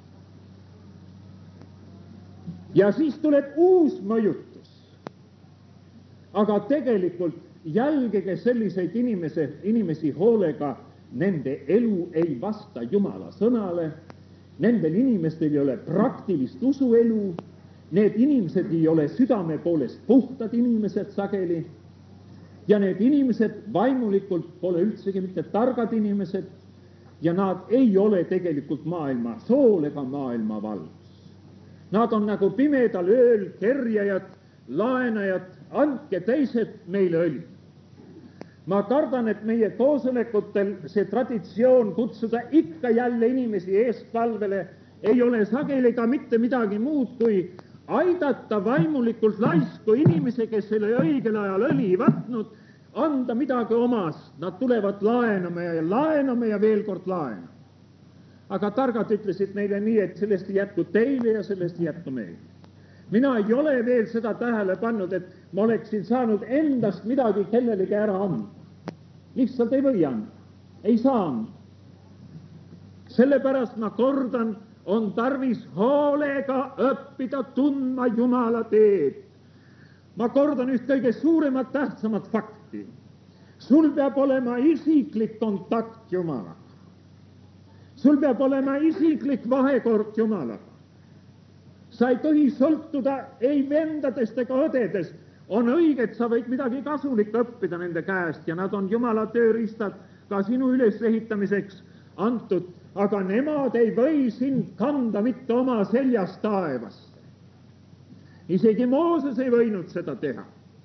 B: Ja siis tuleb uus mõjutus. Aga tegelikult jälgige selliseid inimese, inimesi hoolega, nende elu ei vasta Jumala sõnale, nendel inimestel ei ole praktilist usuelu, need inimesed ei ole südame poolest puhtad inimesed sageli ja need inimesed vaimulikult pole üldsegi mitte targad inimesed ja nad ei ole tegelikult maailma sool ega maailma valgus. Nad on nagu pimedal ööl kerjajad, laenajad, andke teised meile õli. Ma kardan, et meie koosolekutel see traditsioon kutsuda ikka jälle inimesi eestpalvele ei ole sageli ka mitte midagi muud, kui aidata vaimulikult laisku inimese, kes selle õigel ajal õli võtnud, anda midagi omast. Nad tulevad laenama ja laenama ja veel kord laenama. Aga targad ütlesid neile nii, et sellest ei jätku teile ja sellest ei jätku meile. Mina ei ole veel seda tähele pannud, et ma oleksin saanud endast midagi kellelegi ära anda. Lihtsalt ei või anda. Ei saa anda. Sellepärast ma kordan, on tarvis hoolega õppida tundma Jumala teed. Ma kordan üht kõige suuremat tähtsamat fakti. Sul peab olema isiklik kontakt Jumalaga. Sul peab olema isiklik vahekord Jumalaga. Sa ei tohi sõltuda ei vendadest ega õdedest. On õige, et sa võid midagi kasulikku õppida nende käest ja nad on Jumala tööriistad ka sinu ülesehitamiseks antud, aga nemad ei või sind kanda mitte oma seljast taevasse. Isegi Mooses ei võinud seda teha.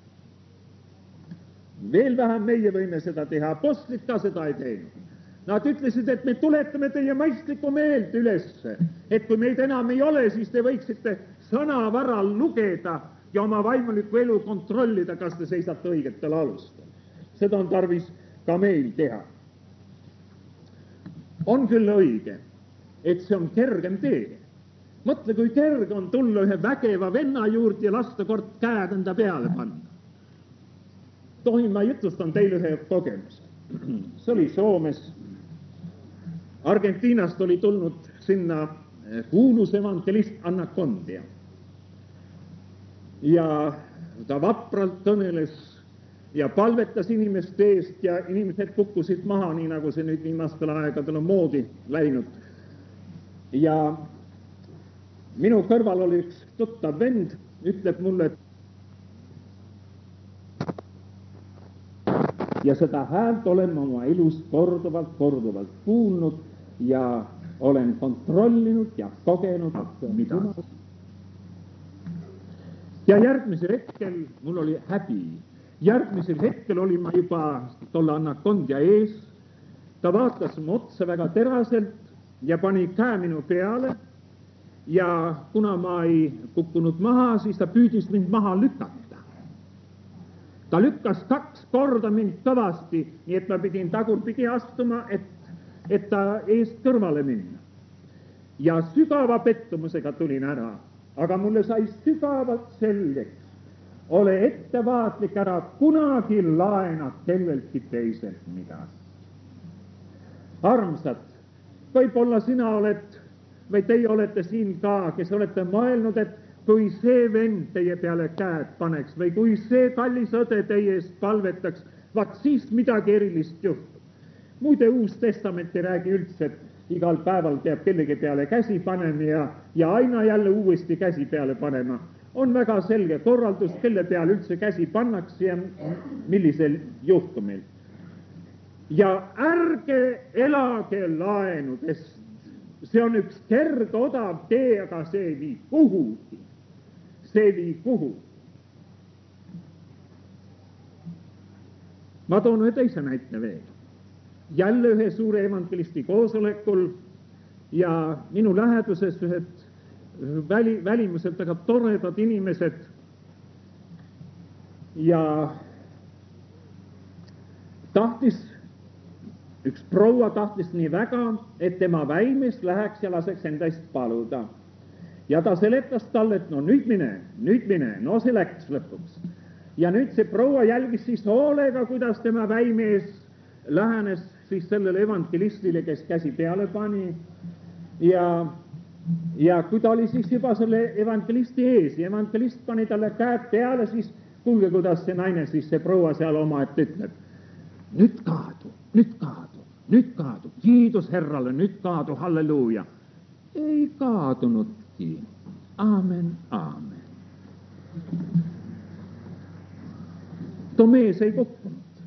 B: Veel vähem meie võime seda teha, apostlid ka seda ei teinud. Nad ütlesid, et me tuletame teie mõistlikku meelt ülesse, et kui meid enam ei ole, siis te võiksite sõna varal lugeda ja oma vaimulikku elu kontrollida, kas te seisate õigetel alustel. Seda on tarvis ka meil teha. On küll õige, et see on kergem tee. Mõtle, kui kerge on tulla ühe vägeva venna juurde ja lasta kord käed enda peale panna. Tohin ma jutustan teile ühe kogemuse. See oli Soomes. Argentiinast oli tulnud sinna kuulus evangelist Anacondia. Ja ta vapralt kõneles ja palvetas inimeste eest ja inimesed kukkusid maha, nii nagu see nüüd viimastel aegadel on moodi läinud. Ja minu kõrval oli üks tuttav vend, ütleb mulle, ja seda häält olen ma oma elus korduvalt, korduvalt kuulnud ja olen kontrollinud ja kogenud, mida. Ja järgmisel hetkel mul oli häbi. Järgmisel hetkel olin ma juba tolle Anacondia ees. Ta vaatas mu otsa väga teraselt ja pani käe minu peale. Ja kuna ma ei kukkunud maha, siis ta püüdis mind maha lükata. Ta lükkas kaks korda mind kõvasti, nii et ma pidin tagurpidi astuma, et, et ta eest kõrvale minna. Ja sügava pettumusega tulin ära. aga mulle sai sügavalt selgeks, ole ettevaatlik, ära kunagi laena kelleltki teiselt midagi. Armsad, võib-olla sina oled või teie olete siin ka, kes olete mõelnud, et kui see vend teie peale käed paneks või kui see kallis õde teie eest palvetaks, vaat siis midagi erilist juhtub. Muide, Uus Testament ei räägi üldse, et igal päeval peab kellegi peale käsi panema ja, ja aina jälle uuesti käsi peale panema. On väga selge korraldus, kelle peale üldse käsi pannakse ja millisel juhtumil. Ja ärge elage laenudest. See on üks kerge odav tee, aga see ei vii kuhugi. See ei vii kuhugi. Ma toon ühe teise näite veel. Jälle ühe suure evangelisti koosolekul ja minu läheduses ühed väli, välimuselt väga toredad inimesed ja tahtis üks proua tahtis nii väga, et tema väimes läheks ja laseks enda eest paluda. Ja ta seletas talle, et no nüüd mine, nüüd mine, no see läks lõpuks. Ja nüüd see proua jälgis siis hoolega, kuidas tema väimees lähenes siis sellele evangelistile, kes käsi peale pani. Ja, ja kui ta oli siis juba selle evangelisti ees ja evangelist pani talle käed peale, siis kuulge, kuidas see naine siis see proua seal oma et ütleb. Nüüd kaadu, nüüd kaadu. Nüüd kaadu, kiidus Herrale, nüüd kaadu, halleluuja. Ei kaadunudki. Aamen, aamen. Too mees ei kukkunud.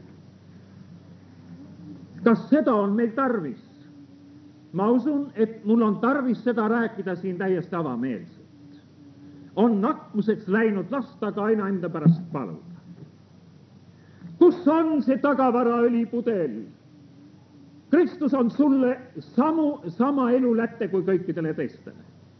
B: Kas seda on meil tarvis? Ma usun, et mul on tarvis seda rääkida siin täiesti avameelselt. On nakkuseks läinud lasta, aga aina enda pärast paluda. Kus on see tagavaraõlipudel? Kristus on sulle samu, sama elu lätte kui kõikidele teistele.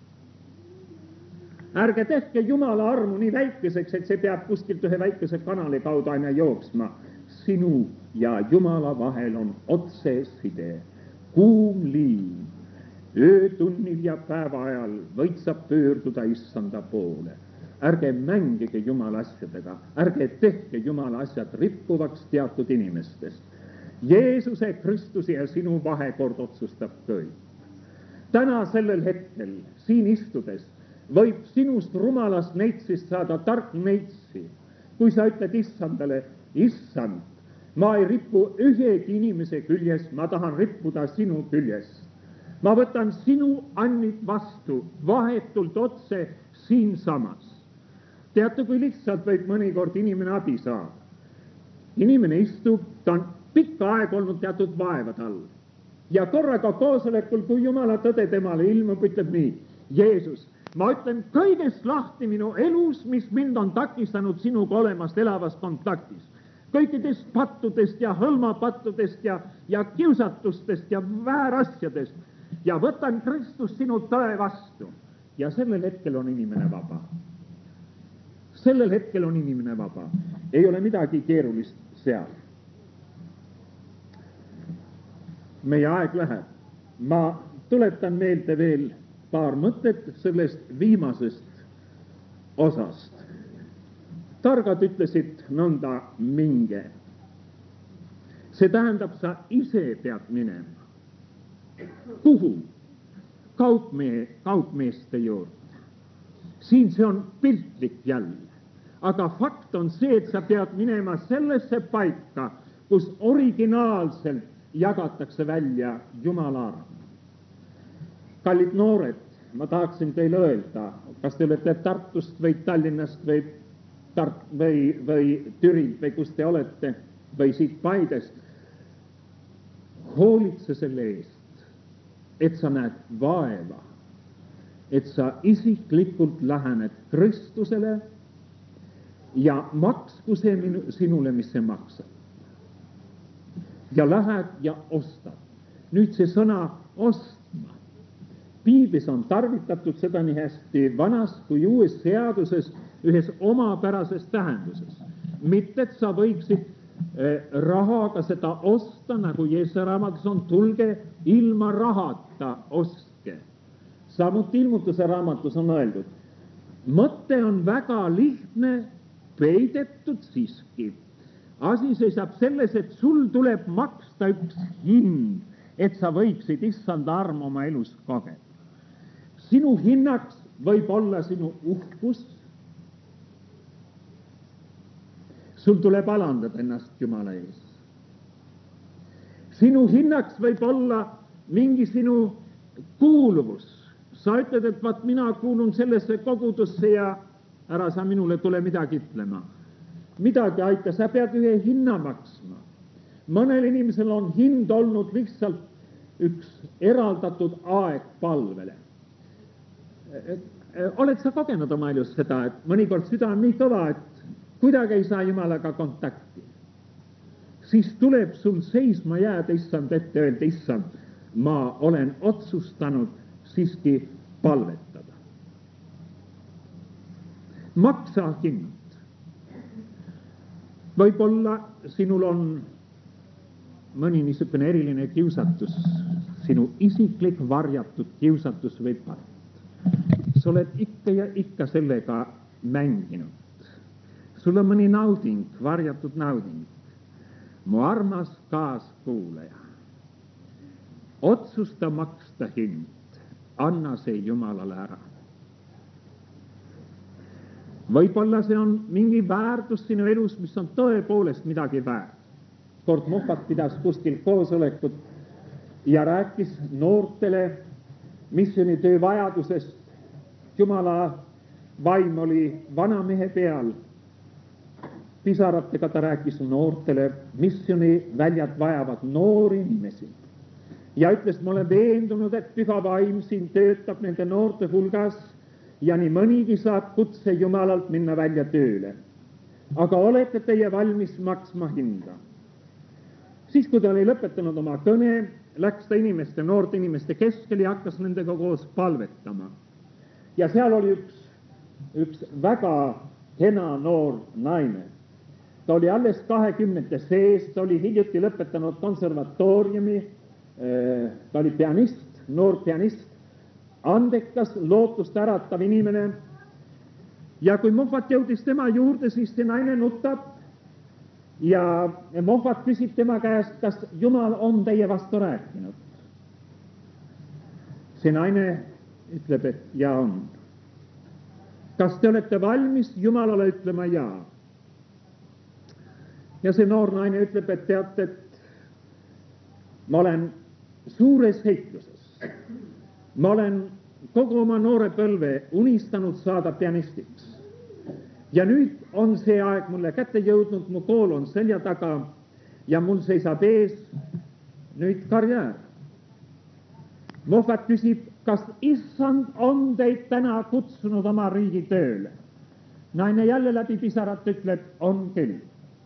B: Ärge tehke Jumala armu nii väikeseks, et see peab kuskilt ühe väikese kanali kaudu aina jooksma. Sinu ja Jumala vahel on otseside, kuum liin. Öötunnil ja päeva ajal võid sa pöörduda issanda poole. Ärge mängige Jumala asjadega, ärge tehke Jumala asjad rippuvaks teatud inimestest. Jeesuse Kristuse ja sinu vahekord otsustab kõik. Täna sellel hetkel siin istudes võib sinust rumalast neitsist saada tark neitsi, kui sa ütled issandale, issand, ma ei ripu ühegi inimese küljes, ma tahan rippuda sinu küljes. Ma võtan sinu annid vastu vahetult otse siinsamas. Teate, kui lihtsalt võib mõnikord inimene abi saada. Inimene istub, ta on pikka aeg olnud teatud vaevad all. Ja korraga koosolekul, kui Jumala tõde temale ilmub, ütleb nii, Jeesus, ma ütlen kõigest lahti minu elus, mis mind on takistanud sinuga olemast elavas kontaktis. Kõikidest pattudest ja hõlmapattudest ja, ja kiusatustest ja väärasjadest. Ja võtan Kristus sinu tõe vastu. Ja sellel hetkel on inimene vaba. Sellel hetkel on inimene vaba. Ei ole midagi keerulist seal. Meie aeg läheb. Ma tuletan meelde veel paar mõtet sellest viimasest osast. Targad ütlesid nõnda minge. See tähendab, sa ise pead minema. Kuhu? Kaupmee, kaupmeeste juurde. Siin see on piltlik jälle. Aga fakt on see, et sa pead minema sellesse paika, kus originaalselt jagatakse välja Jumala arm. Kallid noored, ma tahaksin teile öelda, kas te olete Tartust või Tallinnast või, Tart- või, või Türilt või kus te olete või siit Paidest. Hoolitse selle eest, et sa näed vaeva, et sa isiklikult lähened Kristusele ja maksku see minu, sinule, mis see maksab. Ja lähed ja ostad. Nüüd see sõna ostma. Piiblis on tarvitatud seda nii hästi vanas kui uues seaduses ühes omapärases tähenduses. Mitte, et sa võiksid eh, rahaga seda osta, nagu Jeesuse raamatus on, tulge ilma rahata ostke. Samuti ilmutuse raamatus on öeldud, mõte on väga lihtne, peidetud siiski. Asi seisab selles, et sul tuleb maksta üks hind, et sa võiksid issanda armu oma elus kogeda. Sinu hinnaks võib olla sinu uhkus. Sul tuleb alandada ennast Jumala ees. Sinu hinnaks võib olla mingi sinu kuuluvus. Sa ütled, et vaat mina kuulun sellesse kogudusse ja ära sa minule tule midagi ütlema. Midagi aita, sa pead ühe hinna maksma. Mõnel inimesel on hind olnud lihtsalt üks eraldatud aeg palvele. Oled sa kogenud oma elus seda, et mõnikord süda on nii kõva, et kuidagi ei saa Jumalaga kontakti. Siis tuleb sul seisma jääda issand ette, öelda issand, ma olen otsustanud siiski palvetada. Maksa hind. Võib-olla sinul on mõni niisugune eriline kiusatus, sinu isiklik varjatud kiusatus või part. Sa oled ikka ja ikka sellega mänginud. Sul on mõni nauding, varjatud nauding. Mu armas kaaskuulaja, otsusta maksta hind, anna see Jumalale ära. Võib-olla see on mingi väärtus sinu elus, mis on tõepoolest midagi väärt. Kord Moffat pidas kuskil koosolekut ja rääkis noortele missioonitöö vajadusest. Jumala vaim oli vana mehe peal. Pisaratega ta rääkis noortele, missiooniväljad vajavad noori inimesi. Ja ütles, ma olen veendunud, et püha vaim siin töötab nende noorte hulgas ja nii mõnigi saab kutse Jumalalt minna välja tööle. Aga olete teie valmis maksma hinda? Siis, kui ta oli lõpetanud oma kõne, läks ta inimeste, noorte inimeste keskel ja hakkas nendega koos palvetama. Ja seal oli üks, üks väga kena noor naine. Ta oli alles kahekümnete sees, ta oli hiljuti lõpetanud konservatooriumi, ta oli pianist, noor pianist, andekas, lootust äratav inimene. Ja kui Moffat jõudis tema juurde, siis see naine nutab ja Moffat küsib tema käest, kas Jumal on teie vastu rääkinud. See naine ütleb, et ja on. Kas te olete valmis Jumalale ütlema ja? Ja see noor naine ütleb, et teate, et ma olen suures heitluses. Ma olen kogu oma noore põlve unistanud saada pianistiks. Ja nüüd on see aeg mulle kätte jõudnud, mu kool on selja taga ja mul seisab ees nüüd karjäär. Moffat küsib, kas issand on teid täna kutsunud oma riigi tööle? Naine jälle läbi pisarat ütleb, on küll.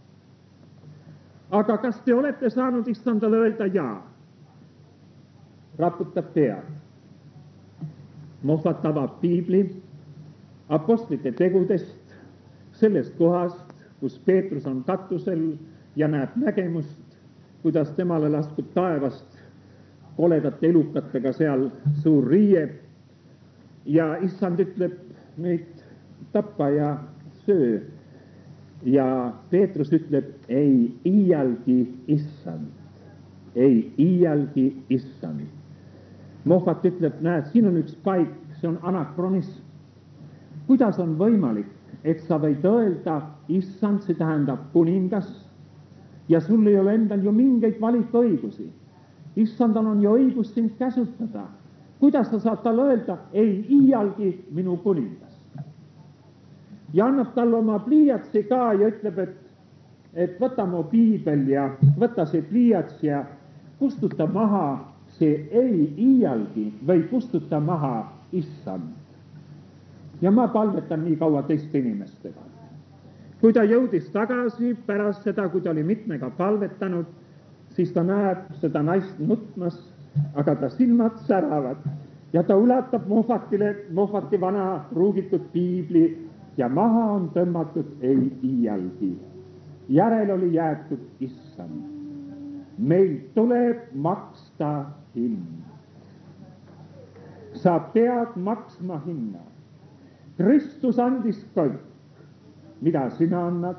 B: Aga kas te olete saanud issandale öelda jaa? Raputab pead. Moffat avab piibli apostlite tegudest, sellest kohast, kus Peetrus on katusel ja näeb nägemust, kuidas temale laskub taevast koledate elukatega seal suur riie. Ja issand ütleb, nüüd tappa ja söö. Ja Peetrus ütleb, ei iialgi issand, ei iialgi issand. Moffat ütleb, näed, siin on üks paik, see on anakronism. Kuidas on võimalik, et sa võid öelda, issand, see tähendab kuningas, ja sul ei ole endal ju mingeid valikuõigusi. Issandal on ju õigus sind käsutada. Kuidas sa saad talle öelda, ei iialgi minu kuningas? Ja annab talle oma pliiatsi ka ja ütleb, et, et võta mu piibel ja võta see pliiats ja kustuta maha see ei iialgi või kustuta maha issand. Ja ma palvetan nii kaua teiste inimestega. Kui ta jõudis tagasi pärast seda, kui ta oli mitmega palvetanud, siis ta näeb seda naist nutmas, aga ta silmad säravad ja ta ulatab Moffatile, Moffati vana ruugitud piibli ja maha on tõmmatud ei iialgi. Järel oli jäetud issand. Meil tuleb maksta hind. Sa pead maksma hinna. Kristus andis kõik. Mida sina annad?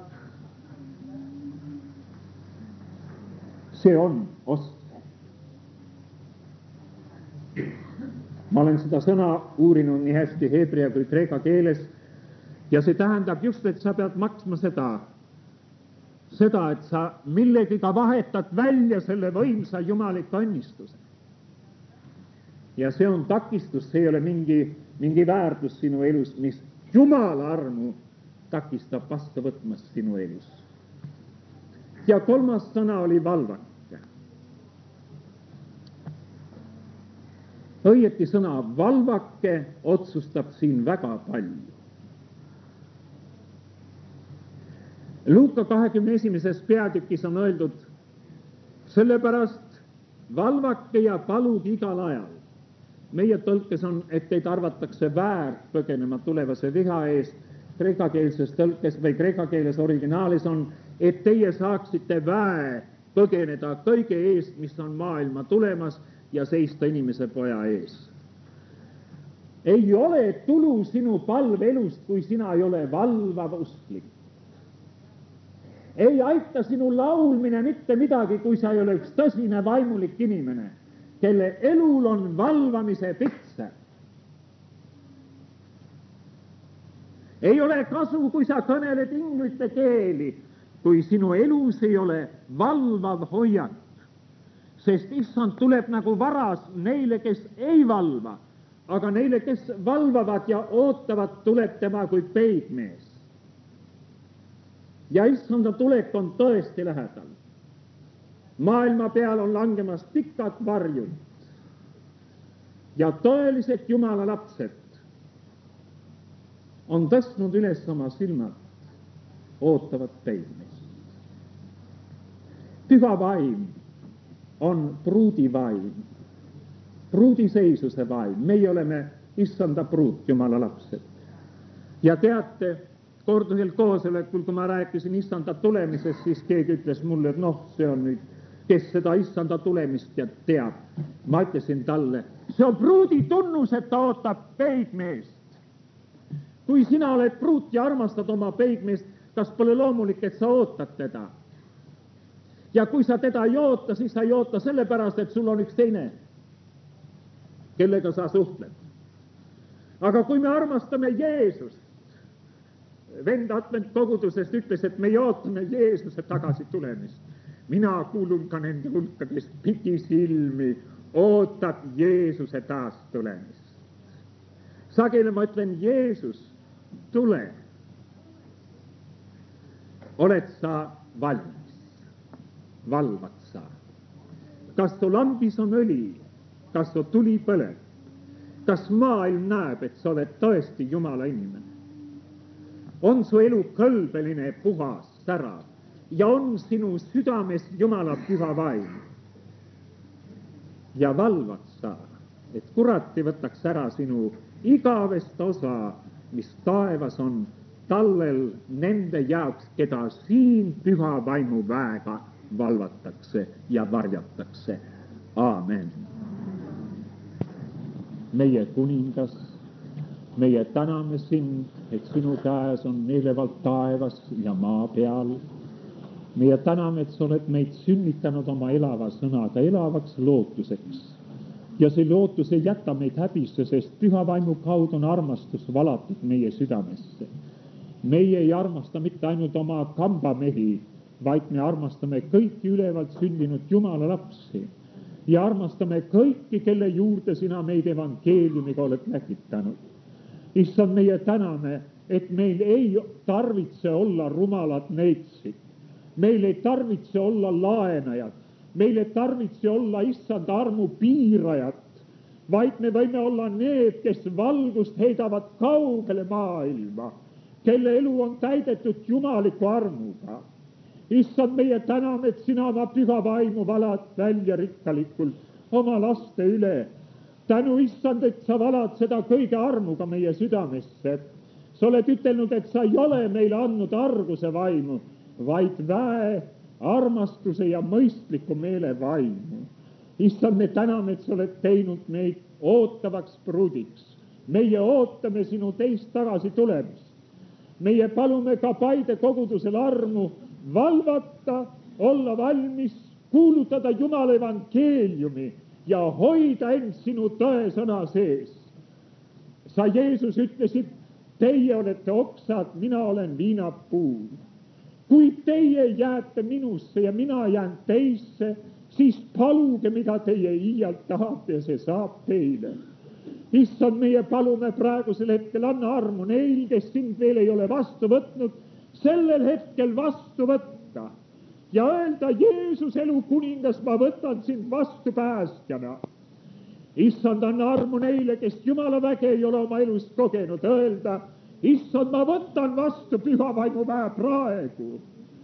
B: See on ostve. Ma olen seda sõna uurinud nii hästi heebrea kui kreeka keeles ja see tähendab just, et sa pead maksma seda, seda, et sa millegiga vahetad välja selle võimsa jumaliku õnnistuse. Ja see on takistus, see ei ole mingi, mingi väärtus sinu elus, mis Jumala armu takistab vastu võtmast sinu elus. Ja kolmas sõna oli valvake. Õieti sõna valvake otsustab siin väga palju. Luuka kahekümne esimeses peatükis on öeldud, sellepärast valvake ja paluge igal ajal. Meie tõlkes on, et teid arvatakse väärt põgenema tulevase viha eest. Kreekakeelses tõlkes või kreekakeeles originaalis on, et teie saaksite väe põgeneda kõige eest, mis on maailma tulemas ja seista inimese poja ees. Ei ole tulu sinu palveelust, kui sina ei ole valvav usklik. Ei aita sinu laulmine mitte midagi, kui sa ei ole üks tõsine vaimulik inimene, kelle elul on valvamise pitser. Ei ole kasu, kui sa kõneled inglite keeli, kui sinu elus ei ole valvav hoiak. Sest issand tuleb nagu varas neile, kes ei valva, aga neile, kes valvavad ja ootavad, tuleb tema kui peigmees. Ja issanda tulek on tõesti lähedal. Maailma peal on langemas pikad varjud ja tõelised Jumala lapsed on tõstnud üles oma silmad, ootavad peigmeest. Püha vaim on pruudivaim, pruudiseisuse vaim. Meie oleme issanda pruut, Jumala lapsed. Ja teate, kord ühel koosolekul, kui ma rääkisin issanda tulemisest, siis keegi ütles mulle, et noh, see on nüüd, kes seda issanda tulemist ja teab. Ma ütlesin talle, see on pruudi tunnus, et ta ootab peigmeest. Kui sina oled pruut ja armastad oma peigmeest, kas pole loomulik, et sa ootad teda? Ja kui sa teda ei oota, siis sa ei oota sellepärast, et sul on üks teine, kellega sa suhtled. Aga kui me armastame Jeesust, vend adventkogudusest ütles, et me ootame Jeesuse tagasi tulemist. Mina kuulun ka nende hulka, kes pikisilmi ootab Jeesuse taas tulemist. Sageli ma ütlen, Jeesus, tule. Oled sa valmis? Valvad sa? Kas su lambis on õli? Kas su tuli põleb? Kas maailm näeb, et sa oled tõesti Jumala inimene? On su elu kõlbeline, puhas, särav ja on sinu südames Jumala püha vaim? Ja valvad sa, et kurat ei võtaks ära sinu igavest osa, mis taevas on tallel nende jaoks, keda siin püha vaimu väega valvatakse ja varjatakse. Aamen. Meie kuningas, meie täname sind, et sinu käes on meelevald taevas ja maa peal. Meie täname, et sa oled meid sünnitanud oma elava sõnaga elavaks lootuseks. Ja see lootus ei jäta meid häbisse, sest püha vaimu kaudu on armastus valatud meie südamesse. Meie ei armasta mitte ainult oma kambamehi, vaid me armastame kõiki ülevalt sündinud Jumala lapsi ja armastame kõiki, kelle juurde sina meid evangeeliumiga oled läkitanud. Issand, meie täname, et meil ei tarvitse olla rumalad neitsid. Meil ei tarvitse olla laenajad. Meil ei tarvitse olla issanda armu piirajad, vaid me võime olla need, kes valgust heidavad kaugele maailma, kelle elu on täidetud jumaliku armuga. Issand, meie täname, et sina oma püha vaimu valad välja rikkalikult oma laste üle. Tänu, issand, et sa valad seda kõige armuga meie südamesse. Sa oled ütelnud, et sa ei ole meile andnud arguse vaimu, vaid väe, armastuse ja mõistliku meele vaimu. Issand, me täname, et sa oled teinud meid ootavaks pruudiks, meie ootame sinu teist tagasi tulemist. meie palume ka Paide kogudusel armu valvata, olla valmis, kuulutada Jumala evangeeliumi ja hoida end sinu tõesõna sees. Sa, Jeesus, ütlesid, teie olete oksad, mina olen viinapuu. Kui teie jääte minusse ja mina jään teisse, siis paluge, mida teie iialt tahate ja see saab teile. Issand, meie palume praegusel hetkel, anna armu neil, kes sind veel ei ole vastu võtnud, sellel hetkel vastu võtta ja öelda, Jeesus, elu kuningas, ma võtan sind vastu päästjana. Issand, anna armu neile, kes Jumala väge ei ole oma elust kogenud, öelda, issand, ma võtan vastu püha vaimu väe praegu.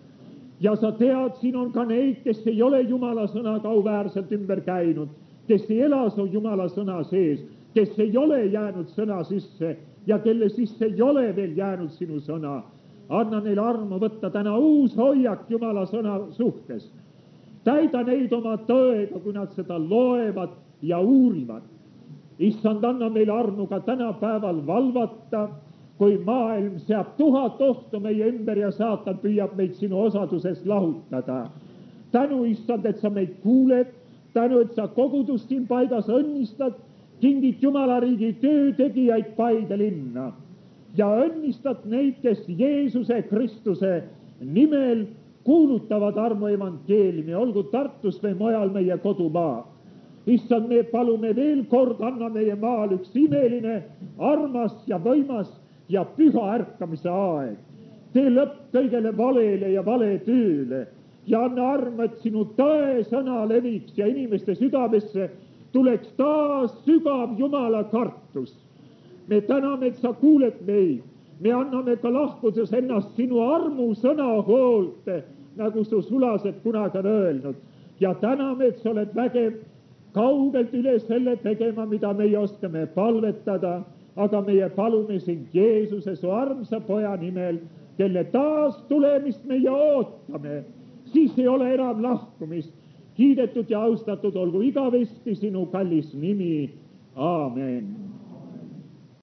B: Ja sa tead, siin on ka neid, kes ei ole Jumala sõnaga auväärselt ümber käinud, kes ei ela su Jumala sõna sees, kes ei ole jäänud sõna sisse ja kelle sisse ei ole veel jäänud sinu sõna. Anna neile armu võtta täna uus hoiak Jumala sõna suhtes. Täida neid oma tõega, kui nad seda loevad ja uurivad. Issand, anna meile armu ka tänapäeval valvata, kui maailm seab tuhat ohtu meie ümber ja saatan püüab meid sinu osadusest lahutada. Tänu, issand, et sa meid kuuled, tänu, et sa kogudust siin paigas õnnistad, kingid Jumala riigi töötegijaid Paide linna ja õnnistad neid, kes Jeesuse Kristuse nimel kuulutavad armu evangeeliumi, olgu Tartus või mujal meie kodumaa. Issand, me palume veel kord, anna meie maal üks imeline, armas ja võimas ja püha ärkamise aeg. Tee lõpp kõigele valele ja valetööle ja anna arm, et sinu tõe sõna leviks ja inimeste südamesse tuleks taas sügav Jumala kartus. Me täname, et sa kuuled meid. Me anname ka lahkudes ennast sinu armu sõna hoolte, nagu su sulased kunagi on öelnud. Ja täname, et sa oled vägev kaugelt üle selle tegema, mida meie oskame palvetada, aga meie palume sind Jeesuse, su armsa poja nimel, kelle taas tulemist meie ootame. Siis ei ole enam lahkumist. Kiidetud ja austatud olgu igavesti sinu kallis nimi. Aamen.